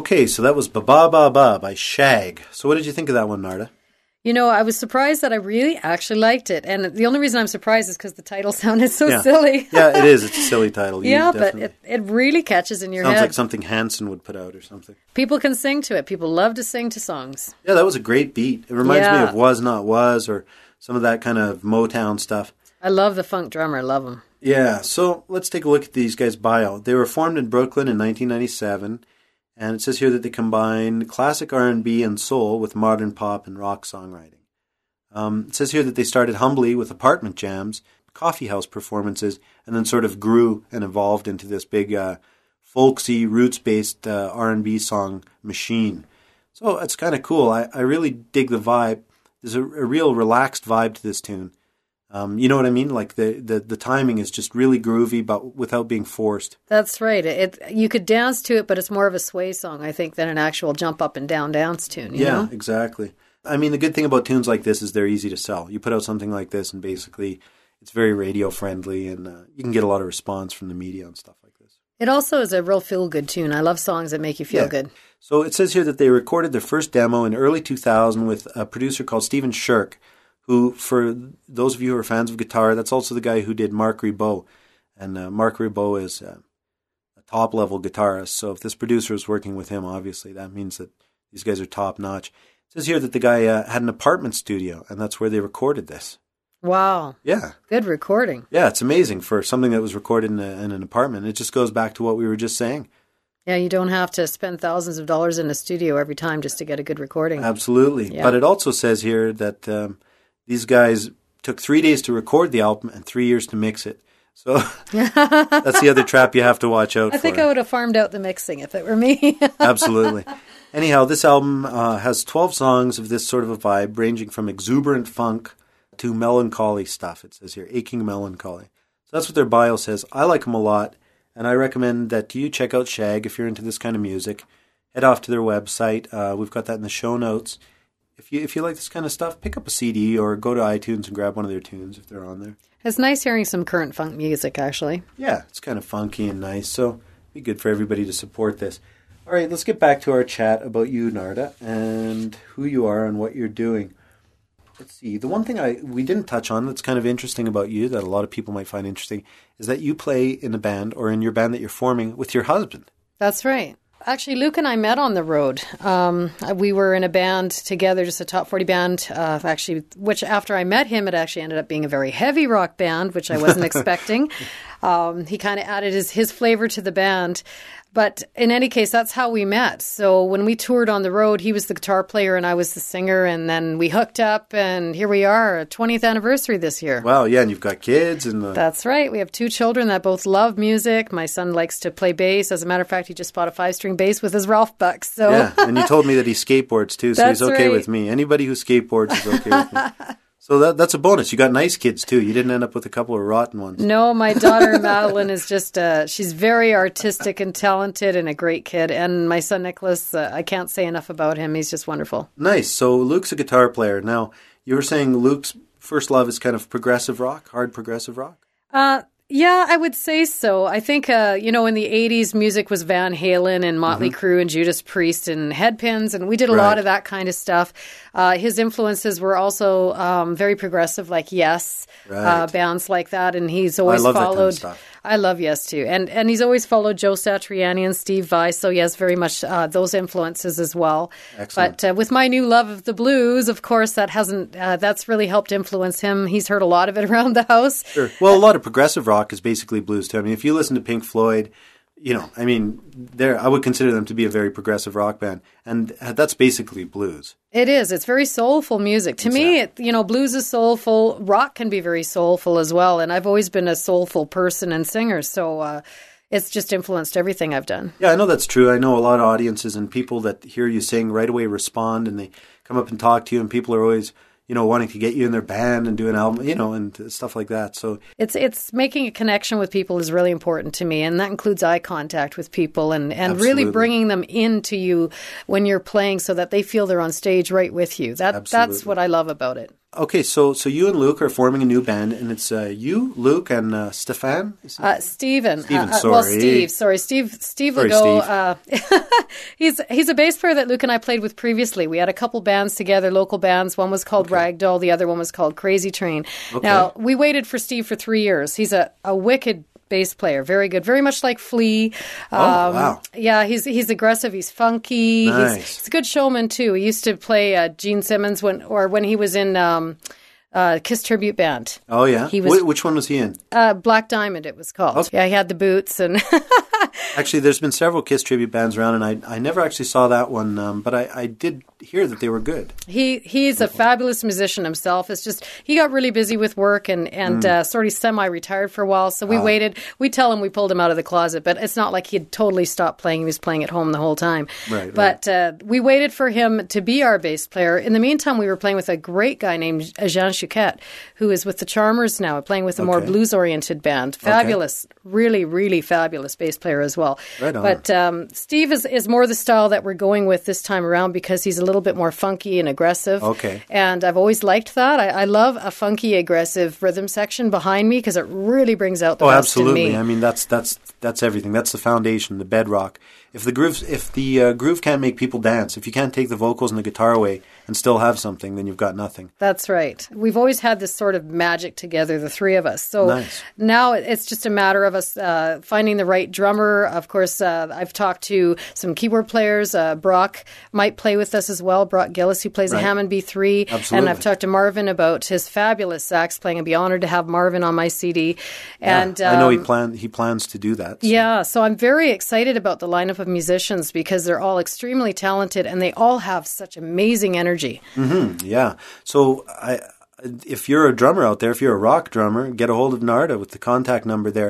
Okay, so that was Ba Ba Ba Ba by Shag. So what did you think of that one, Narda? You know, I was surprised that I really actually liked it. And the only reason I'm surprised is because the title sounded so silly. Yeah, it is. It's a silly title. Yeah, but it really catches in your head. Sounds like something Hanson would put out or something. People can sing to it. People love to sing to songs. Yeah, that was a great beat. It reminds me of Was Not Was or some of that kind of Motown stuff. I love the funk drummer. Love him. Yeah, so let's take a look at these guys' bio. They were formed in Brooklyn in 1997. And it says here that they combine classic R&B and soul with modern pop and rock songwriting. It says here that they started humbly with apartment jams, coffee house performances, and then sort of grew and evolved into this big folksy, roots-based R&B song machine. So it's kind of cool. I really dig the vibe. There's a real relaxed vibe to this tune. You know what I mean? Like the timing is just really groovy, but without being forced. That's right. You could dance to it, but it's more of a sway song, I think, than an actual jump up and down dance tune. You know? Exactly. I mean, the good thing about tunes like this is they're easy to sell. You put out something like this, and basically it's very radio friendly, and you can get a lot of response from the media and stuff like this. It also is a real feel good tune. I love songs that make you feel good. So it says here that they recorded their first demo in early 2000 with a producer called Stephen Shirk, who, for those of you who are fans of guitar, that's also the guy who did Marc Ribot. And Marc Ribot is a top-level guitarist. So if this producer is working with him, obviously, that means that these guys are top-notch. It says here that the guy had an apartment studio, and that's where they recorded this. Wow. Yeah. Good recording. Yeah, it's amazing for something that was recorded in an apartment. It just goes back to what we were just saying. Yeah, you don't have to spend thousands of dollars in a studio every time just to get a good recording. Absolutely. Yeah. But it also says here that these guys took 3 days to record the album and 3 years to mix it. So that's the other trap you have to watch out for. I think I would have farmed out the mixing if it were me. Absolutely. Anyhow, this album has 12 songs of this sort of a vibe, ranging from exuberant funk to melancholy stuff. It says here, aching melancholy. So that's what their bio says. I like them a lot, and I recommend that you check out Shag if you're into this kind of music. Head off to their website. We've got that in the show notes. If you like this kind of stuff, pick up a CD or go to iTunes and grab one of their tunes if they're on there. It's nice hearing some current funk music, actually. Yeah, it's kind of funky and nice, so it'd be good for everybody to support this. All right, let's get back to our chat about you, Narda, and who you are and what you're doing. Let's see. The one thing we didn't touch on that's kind of interesting about you that a lot of people might find interesting is that you play in a band or in your band that you're forming with your husband. That's right. Actually, Luke and I met on the road. We were in a band together, just a top 40 band, actually, which after I met him, it actually ended up being a very heavy rock band, which I wasn't expecting. He kind of added his flavor to the band. But in any case, that's how we met. So when we toured on the road, he was the guitar player and I was the singer. And then we hooked up and here we are, 20th anniversary this year. Wow, yeah, and you've got kids. That's right. We have 2 children that both love music. My son likes to play bass. As a matter of fact, he just bought a 5-string bass with his Ralph Bucks. So. Yeah, and you told me that he skateboards too, so he's okay with me. Anybody who skateboards is okay with me. So that's a bonus. You got nice kids, too. You didn't end up with a couple of rotten ones. No, my daughter, Madeline, is just, she's very artistic and talented and a great kid. And my son, Nicholas, I can't say enough about him. He's just wonderful. Nice. So Luke's a guitar player. Now, you were saying Luke's first love is kind of progressive rock, hard progressive rock? Yeah, I would say so. I think, in the 80s, music was Van Halen and Motley Crue and Judas Priest and Headpins, and we did a lot of that kind of stuff. His influences were also very progressive, like Yes, bands like that, and he's always followed. That kind of stuff. I love Yes, too. And he's always followed Joe Satriani and Steve Vai, so yes, very much those influences as well. Excellent. But with my new love of the blues, of course, that's really helped influence him. He's heard a lot of it around the house. Sure. Well, a lot of progressive rock is basically blues, too. I mean, if you listen to Pink Floyd, I would consider them to be a very progressive rock band, and that's basically blues. It is. It's very soulful music. To me, blues is soulful. Rock can be very soulful as well, and I've always been a soulful person and singer, so it's just influenced everything I've done. Yeah, I know that's true. I know a lot of audiences and people that hear you sing right away respond, and they come up and talk to you, and people are always wanting to get you in their band and do an album, and stuff like that. So it's making a connection with people is really important to me, and that includes eye contact with people and really bringing them into you when you're playing so that they feel they're on stage right with you. That's what I love about it. Okay, so you and Luke are forming a new band, and it's you, Luke, and Stefan? Steven. Steven, Well, sorry. Steve Legault. He's a bass player that Luke and I played with previously. We had a couple bands together, local bands. One was called Ragdoll. The other one was called Crazy Train. Okay. Now, we waited for Steve for 3 years. He's a wicked bass player, very good, very much like Flea. Wow. Yeah, he's aggressive, he's funky. Nice. He's a good showman too. He used to play Gene Simmons when he was in Kiss Tribute Band. Oh, yeah? He was, Which one was he in? Black Diamond, it was called. Okay. Yeah, he had the boots and... Actually, there's been several Kiss tribute bands around, and I never actually saw that one, but I did hear that they were good. He's a fabulous musician himself. It's just he got really busy with work and sort of semi-retired for a while. So we waited. We tell him we pulled him out of the closet, but it's not like he'd totally stopped playing. He was playing at home the whole time. Right. But we waited for him to be our bass player. In the meantime, we were playing with a great guy named Jean Chouquet, who is with the Charmers now, playing with a more blues-oriented band. Fabulous, really, really fabulous bass player as well. Right on. But Steve is more the style that we're going with this time around because he's a little bit more funky and aggressive. Okay. And I've always liked that. I love a funky, aggressive rhythm section behind me because it really brings out the best in me. I mean, that's everything. That's the foundation, the bedrock. If the groove can't make people dance, if you can't take the vocals and the guitar away and still have something, then you've got nothing. That's right. We've always had this sort of magic together, the three of us. So now it's just a matter of us finding the right drummer. Of course, I've talked to some keyboard players. Brock might play with us as well. Brock Gillis, who plays a Hammond B3. Absolutely. And I've talked to Marvin about his fabulous sax playing. I'd be honored to have Marvin on my CD. And I know he plans to do that. So. Yeah, so I'm very excited about the lineup of musicians because they're all extremely talented and they all have such amazing energy. Mm-hmm, yeah. So if you're a drummer out there, if you're a rock drummer, get a hold of Narda with the contact number there.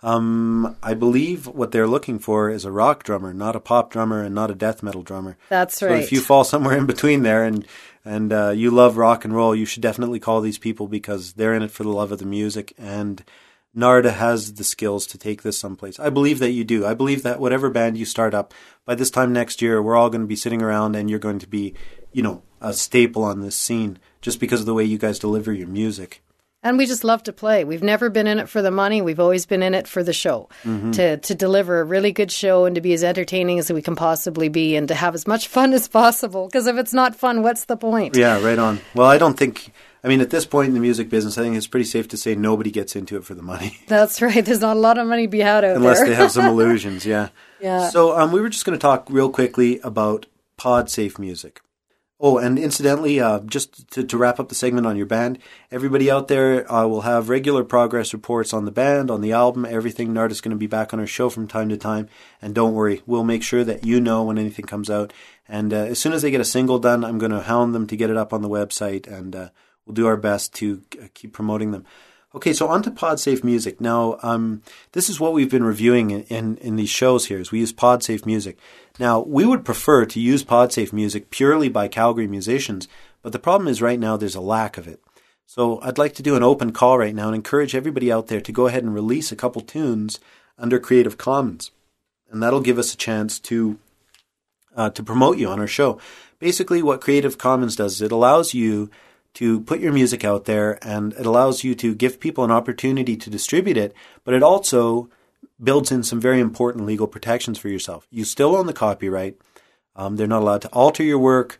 I believe what they're looking for is a rock drummer, not a pop drummer and not a death metal drummer. That's right. So if you fall somewhere in between there and you love rock and roll, you should definitely call these people because they're in it for the love of the music, and Narda has the skills to take this someplace. I believe that you do. I believe that whatever band you start up, by this time next year, we're all going to be sitting around and you're going to be, a staple on this scene just because of the way you guys deliver your music. And we just love to play. We've never been in it for the money. We've always been in it for the show, to deliver a really good show and to be as entertaining as we can possibly be and to have as much fun as possible. Because if it's not fun, what's the point? Yeah, right on. Well, at this point in the music business, I think it's pretty safe to say nobody gets into it for the money. That's right. There's not a lot of money to be had out Unless there. they have some illusions, yeah. Yeah. So we were just going to talk real quickly about PodSafe Music. Oh, and incidentally, just to wrap up the segment on your band, everybody out there will have regular progress reports on the band, on the album, everything. Narda's going to be back on our show from time to time. And don't worry, we'll make sure that you know when anything comes out. And as soon as they get a single done, I'm going to hound them to get it up on the website, and we'll do our best to keep promoting them. Okay, so on to PodSafe Music. Now, this is what we've been reviewing in these shows here, is we use PodSafe Music. Now, we would prefer to use PodSafe Music purely by Calgary musicians, but the problem is right now there's a lack of it. So I'd like to do an open call right now and encourage everybody out there to go ahead and release a couple tunes under Creative Commons. And that'll give us a chance to promote you on our show. Basically, what Creative Commons does is it allows you to put your music out there, and it allows you to give people an opportunity to distribute it, but it also builds in some very important legal protections for yourself. You still own the copyright. They're not allowed to alter your work.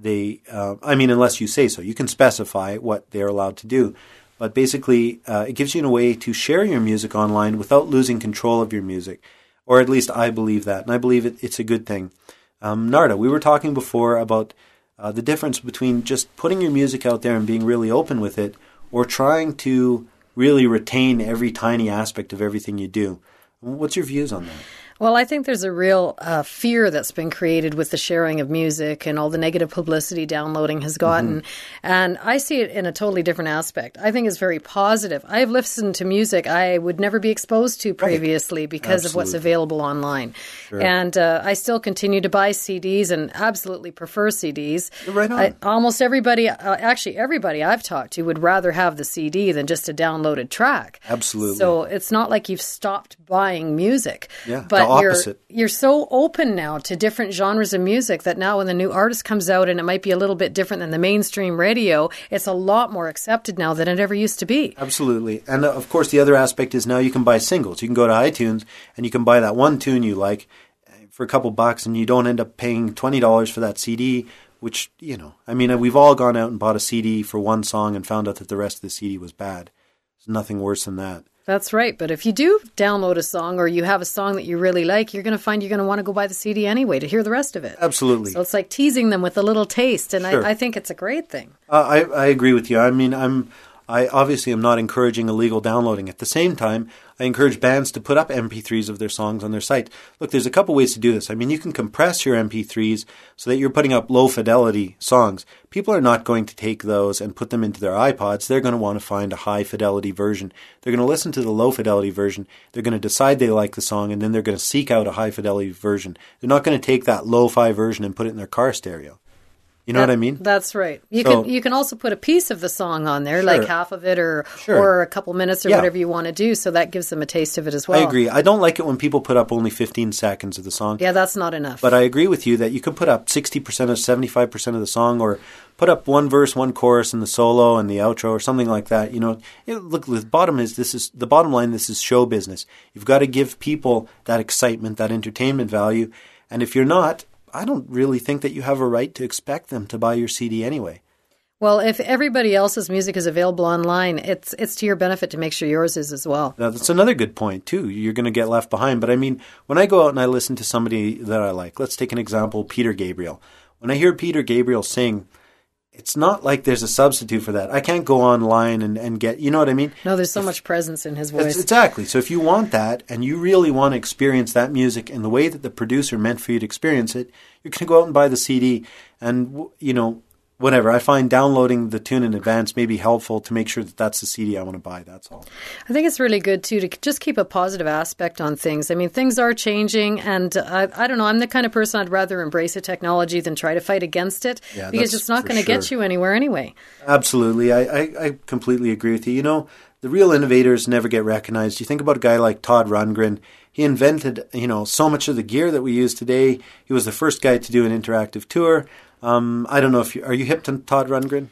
Unless you say so. You can specify what they're allowed to do. But basically, it gives you a way to share your music online without losing control of your music. Or at least I believe that, and I believe it's a good thing. Narda, we were talking before about the difference between just putting your music out there and being really open with it, or trying to really retain every tiny aspect of everything you do. What's your views on that? Well, I think there's a real fear that's been created with the sharing of music and all the negative publicity downloading has gotten. And I see it in a totally different aspect. I think it's very positive. I've listened to music I would never be exposed to previously because of what's available online. Sure. And I still continue to buy CDs and absolutely prefer CDs. Right on. Almost everybody, actually everybody I've talked to would rather have the CD than just a downloaded track. Absolutely. So it's not like you've stopped buying music. Yeah. But opposite. you're so open now to different genres of music that now when the new artist comes out and it might be a little bit different than the mainstream radio, it's a lot more accepted now than it ever used to be. Absolutely. And of course, the other aspect is now you can buy singles. You can go to iTunes and you can buy that one tune you like for a couple bucks, and you don't end up paying $20 for that CD, which, you know, I mean, we've all gone out and bought a CD for one song and found out that the rest of the CD was bad. There's nothing worse than that. That's right. But if you do download a song or you have a song that you really like, you're going to find you're going to want to go buy the CD anyway to hear the rest of it. Absolutely. So it's like teasing them with a little taste, and Sure. I think it's a great thing. I agree with you. I mean, I obviously am not encouraging illegal downloading. At the same time, I encourage bands to put up MP3s of their songs on their site. Look, there's a couple ways to do this. I mean, you can compress your MP3s so that you're putting up low-fidelity songs. People are not going to take those and put them into their iPods. They're going to want to find a high-fidelity version. They're going to listen to the low-fidelity version. They're going to decide they like the song, and then they're going to seek out a high-fidelity version. They're not going to take that lo-fi version and put it in their car stereo. You know what I mean? That's right. You can also put a piece of the song on there, Sure. like half of it or a couple minutes or Yeah. whatever you want to do, so that gives them a taste of it as well. I agree. I don't like it when people put up only 15 seconds of the song. Yeah, that's not enough. But I agree with you that you could put up 60% or 75% of the song, or put up one verse, one chorus, and the solo and the outro, or something like that. You know, look, the bottom line. This is show business. You've got to give people that excitement, that entertainment value, and if you're not, I don't really think that you have a right to expect them to buy your CD anyway. Well, if everybody else's music is available online, it's to your benefit to make sure yours is as well. Now, that's another good point, too. You're going to get left behind. But I mean, when I go out and I listen to somebody that I like, let's take an example, Peter Gabriel. When I hear Peter Gabriel sing, it's not like there's a substitute for that. I can't go online and get, you know what I mean? No, there's so much presence in his voice. Exactly. So if you want that and you really want to experience that music in the way that the producer meant for you to experience it, you're going to go out and buy the CD and, you know, whatever. I find downloading the tune in advance may be helpful to make sure that that's the CD I want to buy. That's all. I think it's really good, too, to just keep a positive aspect on things. I mean, things are changing, and I don't know. I'm the kind of person I'd rather embrace a technology than try to fight against it, because it's not going to get you anywhere anyway. Absolutely. I completely agree with you. You know, the real innovators never get recognized. You think about a guy like Todd Rundgren. He invented, you know, so much of the gear that we use today. He was the first guy to do an interactive tour. I don't know if are you hip to Todd Rundgren?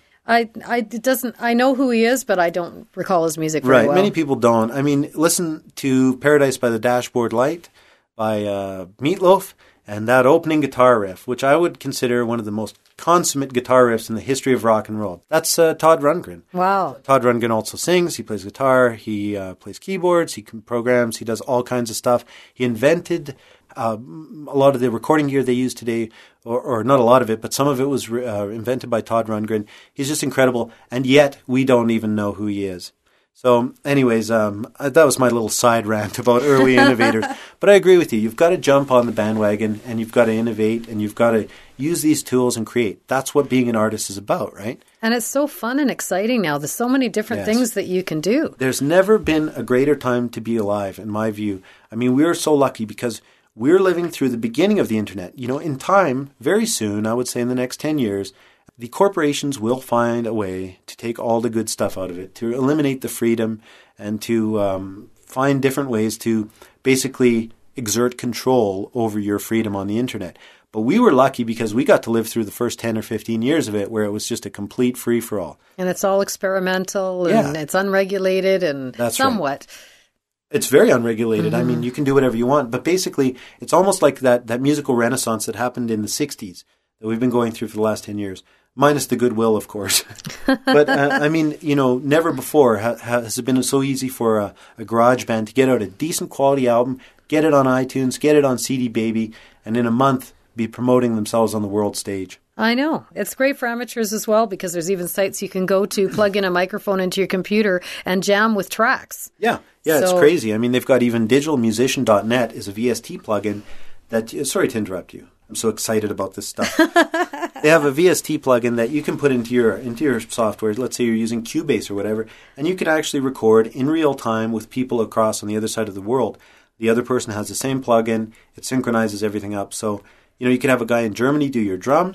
I know who he is, but I don't recall his music very well. Right, many people don't. I mean, listen to Paradise by the Dashboard Light by Meatloaf, and that opening guitar riff, which I would consider one of the most consummate guitar riffs in the history of rock and roll. That's Todd Rundgren. Wow. Todd Rundgren also sings, he plays guitar, he plays keyboards, he programs, he does all kinds of stuff. He invented a lot of the recording gear they use today, or not a lot of it, but some of it was invented by Todd Rundgren. He's just incredible, and yet we don't even know who he is. So anyways, that was my little side rant about early innovators. But I agree with you. You've got to jump on the bandwagon, and you've got to innovate, and you've got to use these tools and create. That's what being an artist is about, right? And it's so fun and exciting now. There's so many different things that you can do. There's never been a greater time to be alive, in my view. I mean, we're so lucky because we're living through the beginning of the internet. You know, in time, very soon, I would say in the next 10 years, the corporations will find a way to take all the good stuff out of it, to eliminate the freedom, and to find different ways to basically exert control over your freedom on the internet. But we were lucky because we got to live through the first 10 or 15 years of it where it was just a complete free-for-all. And it's all experimental, and it's unregulated, and That's somewhat. Right. It's very unregulated. I mean, you can do whatever you want. But basically, it's almost like that musical renaissance that happened in the 60s that we've been going through for the last 10 years. Minus the goodwill, of course. But, I mean, you know, never before has it been so easy for a garage band to get out a decent quality album, get it on iTunes, get it on CD Baby, and in a month be promoting themselves on the world stage. I know. It's great for amateurs as well because there's even sites you can go to, plug in a microphone into your computer, and jam with tracks. Yeah, it's crazy. I mean, they've got even digitalmusician.net is a VST plugin that, sorry to interrupt you. I'm so excited about this stuff. They have a VST plugin that you can put into your software. Let's say you're using Cubase or whatever, and you can actually record in real time with people across on the other side of the world. The other person has the same plugin. It synchronizes everything up. So, you know, you can have a guy in Germany do your drums, a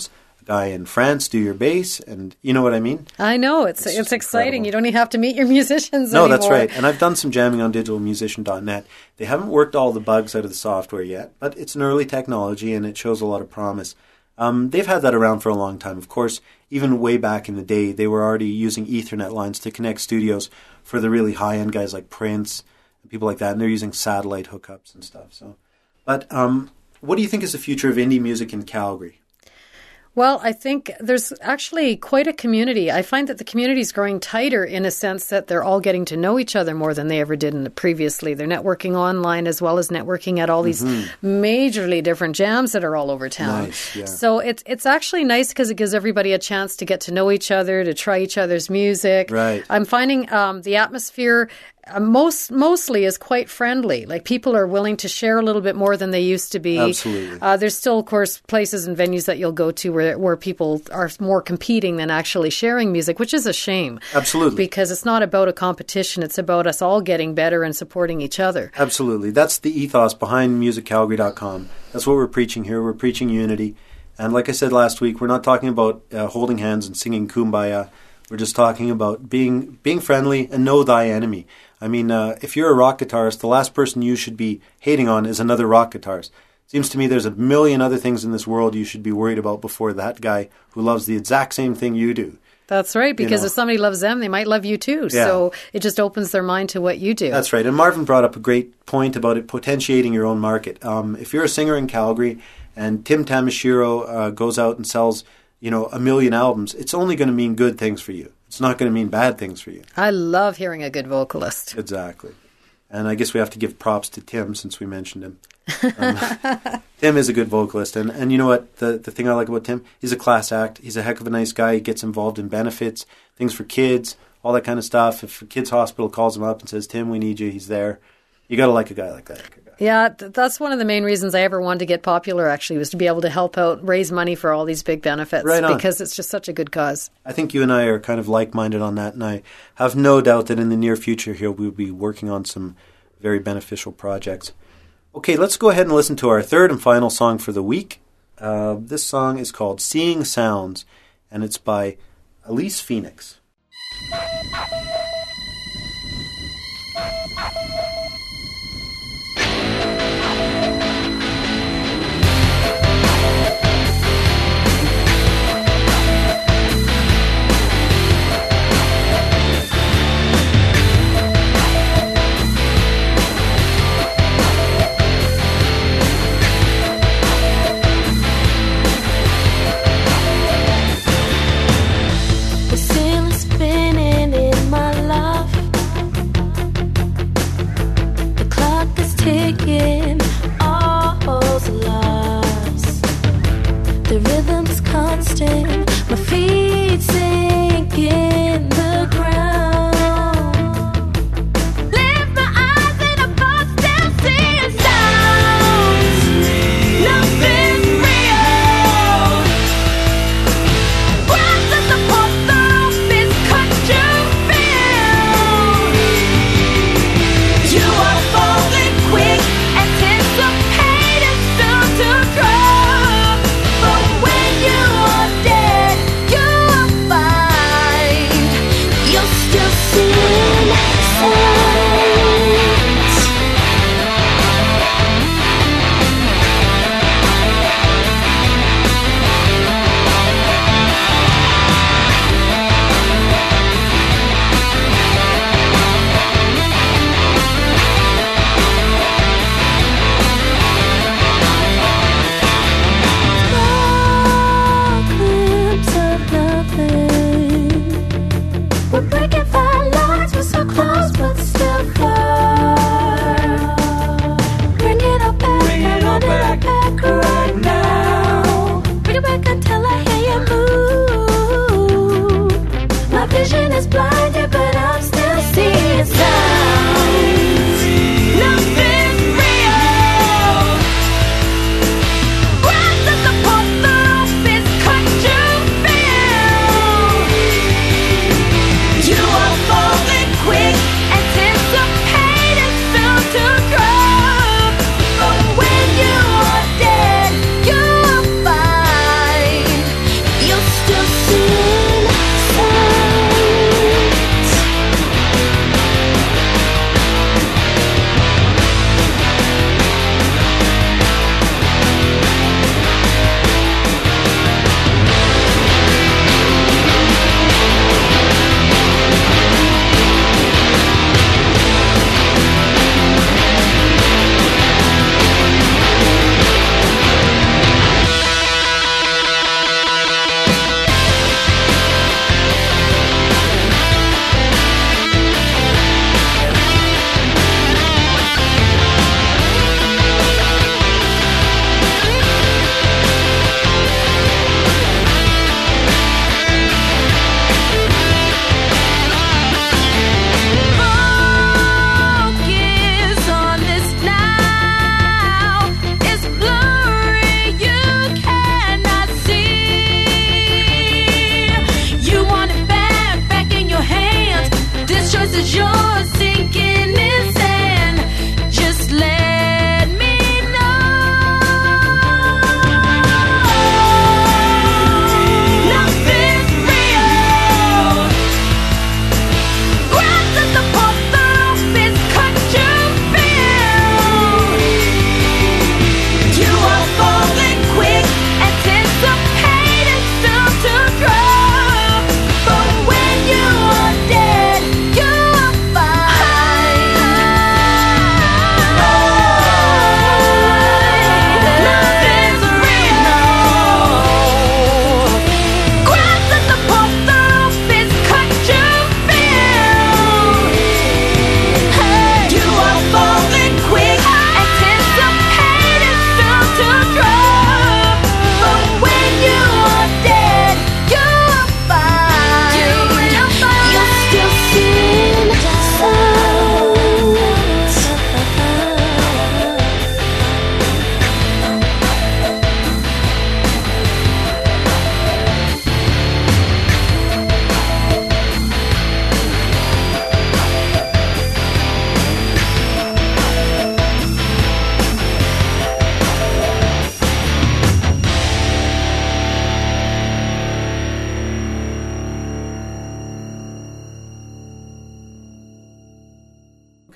guy in France do your bass, and you know what I mean? I know. It's just exciting. incredible. You don't even have to meet your musicians No, anymore. that's right. And I've done some jamming on digitalmusician.net. They haven't worked all the bugs out of the software yet, but it's an early technology and it shows a lot of promise. They've had that around for a long time. Of course, even way back in the day, they were already using Ethernet lines to connect studios for the really high-end guys like Prince and people like that, and they're using satellite hookups and stuff. But what do you think is the future of indie music in Calgary? Well, I think there's actually quite a community. I find that the community is growing tighter in a sense that they're all getting to know each other more than they ever did previously. They're networking online as well as networking at all these majorly different jams that are all over town. Nice, yeah. So it's actually nice because it gives everybody a chance to get to know each other, to try each other's music. Right. I'm finding the atmosphere mostly is quite friendly. Like people are willing to share a little bit more than they used to be. Absolutely. There's still, of course, places and venues that you'll go to where people are more competing than actually sharing music, which is a shame. Absolutely. Because it's not about a competition. It's about us all getting better and supporting each other. Absolutely. That's the ethos behind musiccalgary.com. That's what we're preaching here. We're preaching unity. And like I said last week, we're not talking about holding hands and singing Kumbaya. We're just talking about being friendly and know thy enemy. I mean, if you're a rock guitarist, the last person you should be hating on is another rock guitarist. Seems to me there's a million other things in this world you should be worried about before that guy who loves the exact same thing you do. That's right, because know. if somebody loves them, they might love you too. Yeah. So it just opens their mind to what you do. That's right. And Marvin brought up a great point about it potentiating your own market. If you're a singer in Calgary and Tim Tamashiro goes out and sells, 1 million albums, it's only going to mean good things for you. It's not going to mean bad things for you. I love hearing a good vocalist. Exactly. And I guess we have to give props to Tim since we mentioned him. Tim is a good vocalist. And you know what? The thing I like about Tim, he's a class act. He's a heck of a nice guy. He gets involved in benefits, things for kids, all that kind of stuff. If a kid's hospital calls him up and says, Tim, we need you, he's there. You got to like a guy like that. Yeah, that's one of the main reasons I ever wanted to get popular, actually, was to be able to help out, raise money for all these big benefits. Right on. Because it's just such a good cause. I think you and I are kind of like-minded on that, and I have no doubt that in the near future here we'll be working on some very beneficial projects. Okay, let's go ahead and listen to our third and final song for the week. This song is called Seeing Sounds, and it's by Elise Phoenix. The sail is spinning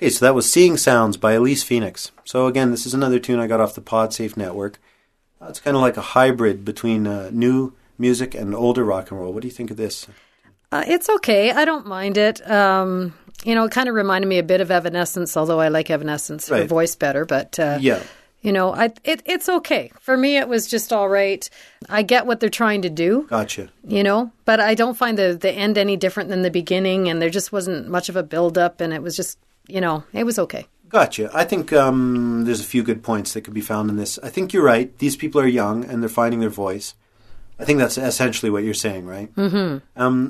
Okay, so that was Seeing Sounds by Elise Phoenix. So again, this is another tune I got off the PodSafe network. It's kind of like a hybrid between new music and older rock and roll. What do you think of this? It's okay. I don't mind it. It kind of reminded me a bit of Evanescence, although I like Evanescence, her voice better. But yeah. It's okay. For me, it was just all right. I get what they're trying to do. Gotcha. But I don't find the end any different than the beginning, and there just wasn't much of a build-up, and it was just, it was okay. Gotcha. I think there's a few good points that could be found in this. I think you're right. These people are young, and they're finding their voice. I think that's essentially what you're saying, right? Mm-hmm.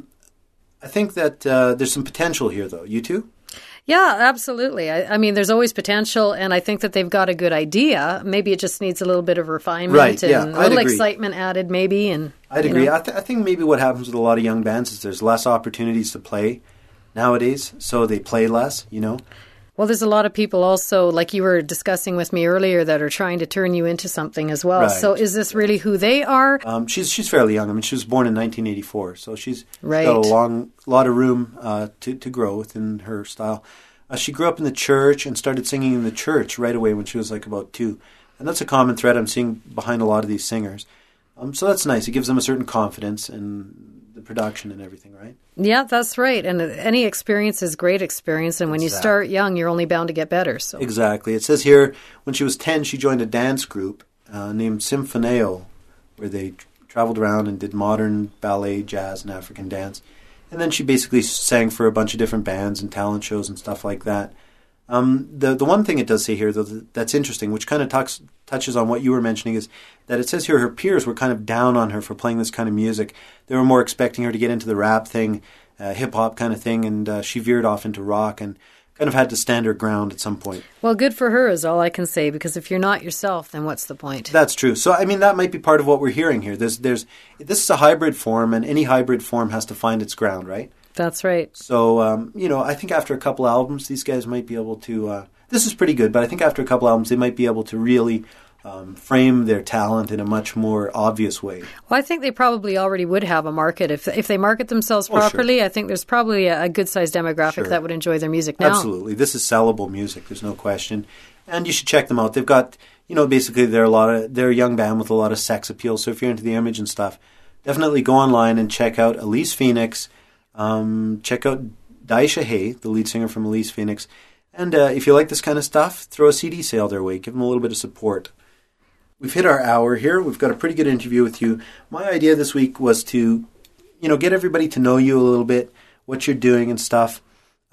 I think that there's some potential here, though. You too? Yeah, absolutely. I mean, there's always potential, and I think that they've got a good idea. Maybe it just needs a little bit of refinement and a little excitement added, maybe. And I'd agree. I think maybe what happens with a lot of young bands is there's less opportunities to play nowadays, so they play less, Well, there's a lot of people also, like you were discussing with me earlier, that are trying to turn you into something as well. Right. So is this really who they are? She's fairly young. I mean, she was born in 1984, so she's got a lot of room to grow within her style. She grew up in the church and started singing in the church right away when she was like about 2. And that's a common thread I'm seeing behind a lot of these singers. So that's nice. It gives them a certain confidence in the production and everything, right? Yeah, that's right. And any experience is great experience. And when you start young, you're only bound to get better. So exactly. It says here, when she was 10, she joined a dance group named Symphoneo, where they traveled around and did modern ballet, jazz, and African dance. And then she basically sang for a bunch of different bands and talent shows and stuff like that. The one thing it does say here, though, that's interesting, which kind of touches on what you were mentioning, is that it says here her peers were kind of down on her for playing this kind of music. They were more expecting her to get into the rap thing, hip-hop kind of thing, and she veered off into rock and kind of had to stand her ground at some point. Well, good for her is all I can say, because if you're not yourself, then what's the point? That's true. So, I mean, that might be part of what we're hearing here. This is a hybrid form, and any hybrid form has to find its ground, right? That's right. So, I think after a couple albums, these guys might be able to... this is pretty good, but I think after a couple albums, they might be able to really frame their talent in a much more obvious way. Well, I think they probably already would have a market. If they market themselves properly, sure. I think there's probably a good-sized demographic that would enjoy their music now. Absolutely. This is sellable music, there's no question. And you should check them out. They've got, basically they're a young band with a lot of sex appeal, so if you're into the image and stuff, definitely go online and check out Elise Phoenix. Check out Daisha Hay, the lead singer from Elise Phoenix. And if you like this kind of stuff, throw a CD sale their way. Give them a little bit of support. We've hit our hour here. We've got a pretty good interview with you. My idea this week was to, get everybody to know you a little bit, what you're doing and stuff.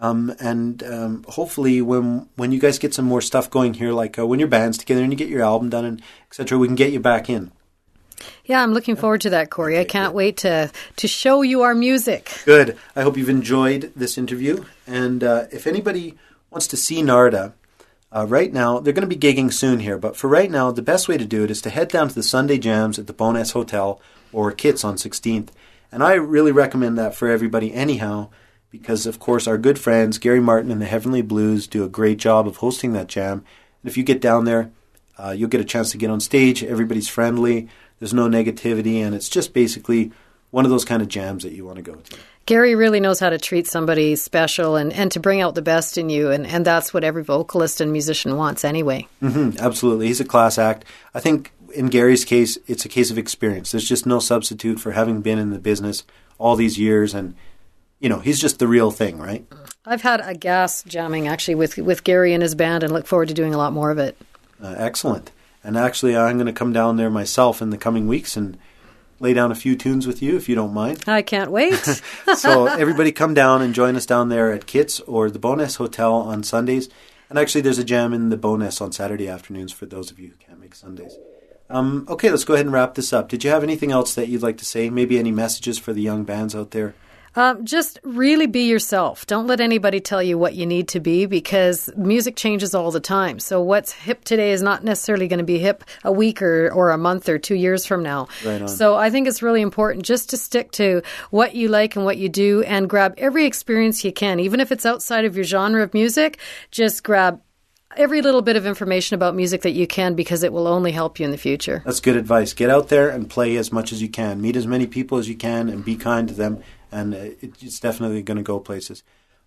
And hopefully when you guys get some more stuff going here, like when your band's together and you get your album done and et cetera, we can get you back in. Yeah, I'm looking forward to that, Corey. Okay, I can't wait to show you our music. Good. I hope you've enjoyed this interview. And if anybody wants to see Narda, right now, they're going to be gigging soon here. But for right now, the best way to do it is to head down to the Sunday Jams at the Bowness Hotel or Kits on 16th. And I really recommend that for everybody anyhow, because, of course, our good friends, Gary Martin and the Heavenly Blues, do a great job of hosting that jam. And if you get down there, you'll get a chance to get on stage. Everybody's friendly. There's no negativity, and it's just basically one of those kind of jams that you want to go to. Gary really knows how to treat somebody special and to bring out the best in you, and that's what every vocalist and musician wants anyway. Mm-hmm, absolutely. He's a class act. I think in Gary's case, it's a case of experience. There's just no substitute for having been in the business all these years, and, he's just the real thing, right? I've had a gas jamming, actually, with Gary and his band, and look forward to doing a lot more of it. Excellent. And actually, I'm going to come down there myself in the coming weeks and lay down a few tunes with you, if you don't mind. I can't wait. So everybody come down and join us down there at Kits or the Bowness Hotel on Sundays. And actually, there's a jam in the Bowness on Saturday afternoons for those of you who can't make Sundays. Okay, let's go ahead and wrap this up. Did you have anything else that you'd like to say? Maybe any messages for the young bands out there? Just really be yourself. Don't let anybody tell you what you need to be, because music changes all the time. So what's hip today is not necessarily going to be hip a week or a month or 2 years from now. Right on. So I think it's really important just to stick to what you like and what you do and grab every experience you can. Even if it's outside of your genre of music, just grab every little bit of information about music that you can, because it will only help you in the future. That's good advice. Get out there and play as much as you can. Meet as many people as you can and be kind to them. And it's definitely going to go places.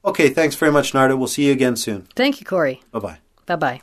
Okay, thanks very much, Narda. We'll see you again soon. Thank you, Corey. Bye-bye. Bye-bye.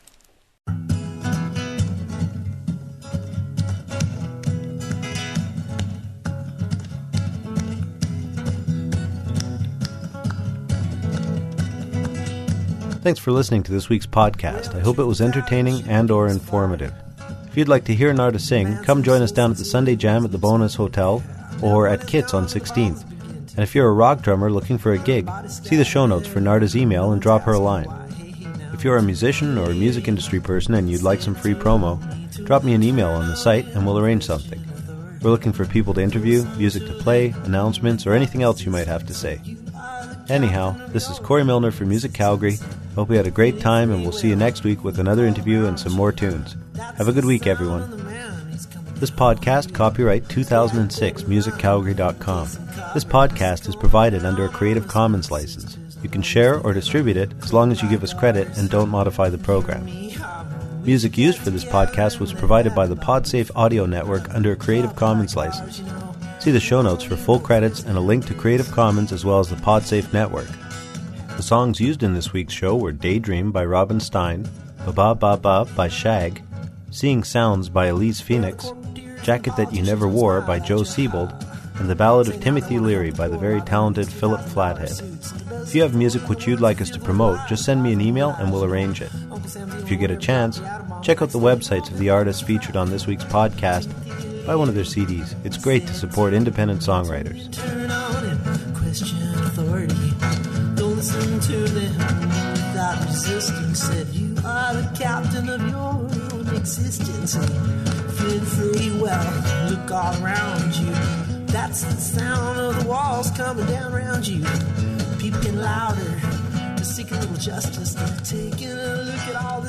Thanks for listening to this week's podcast. I hope it was entertaining and or informative. If you'd like to hear Narda sing, come join us down at the Sunday Jam at the Bonus Hotel or at Kit's on 16th. And if you're a rock drummer looking for a gig, see the show notes for Narda's email and drop her a line. If you're a musician or a music industry person and you'd like some free promo, drop me an email on the site and we'll arrange something. We're looking for people to interview, music to play, announcements, or anything else you might have to say. Anyhow, this is Corey Milner for Music Calgary. Hope you had a great time, and we'll see you next week with another interview and some more tunes. Have a good week, everyone. This podcast, copyright 2006, musiccalgary.com. This podcast is provided under a Creative Commons license. You can share or distribute it as long as you give us credit and don't modify the program. Music used for this podcast was provided by the PodSafe Audio Network under a Creative Commons license. See the show notes for full credits and a link to Creative Commons as well as the PodSafe network. The songs used in this week's show were Daydream by Robin Stein, Ba Ba Ba by Shag, Seeing Sounds by Elise Phoenix, Jacket That You Never Wore by Joe Siebold, and The Ballad of Timothy Leary by the very talented Philip Flathead. If you have music which you'd like us to promote, just send me an email and we'll arrange it. If you get a chance, check out the websites of the artists featured on this week's podcast. Buy one of their CDs. It's great to support independent songwriters. Turn on and question authority. Don't listen to them without resisting. Said you are the captain of your own existence. Feel free, well, look all around you. That's the sound of the walls coming down around you. People get louder, to seek a little justice. Taking a look at all this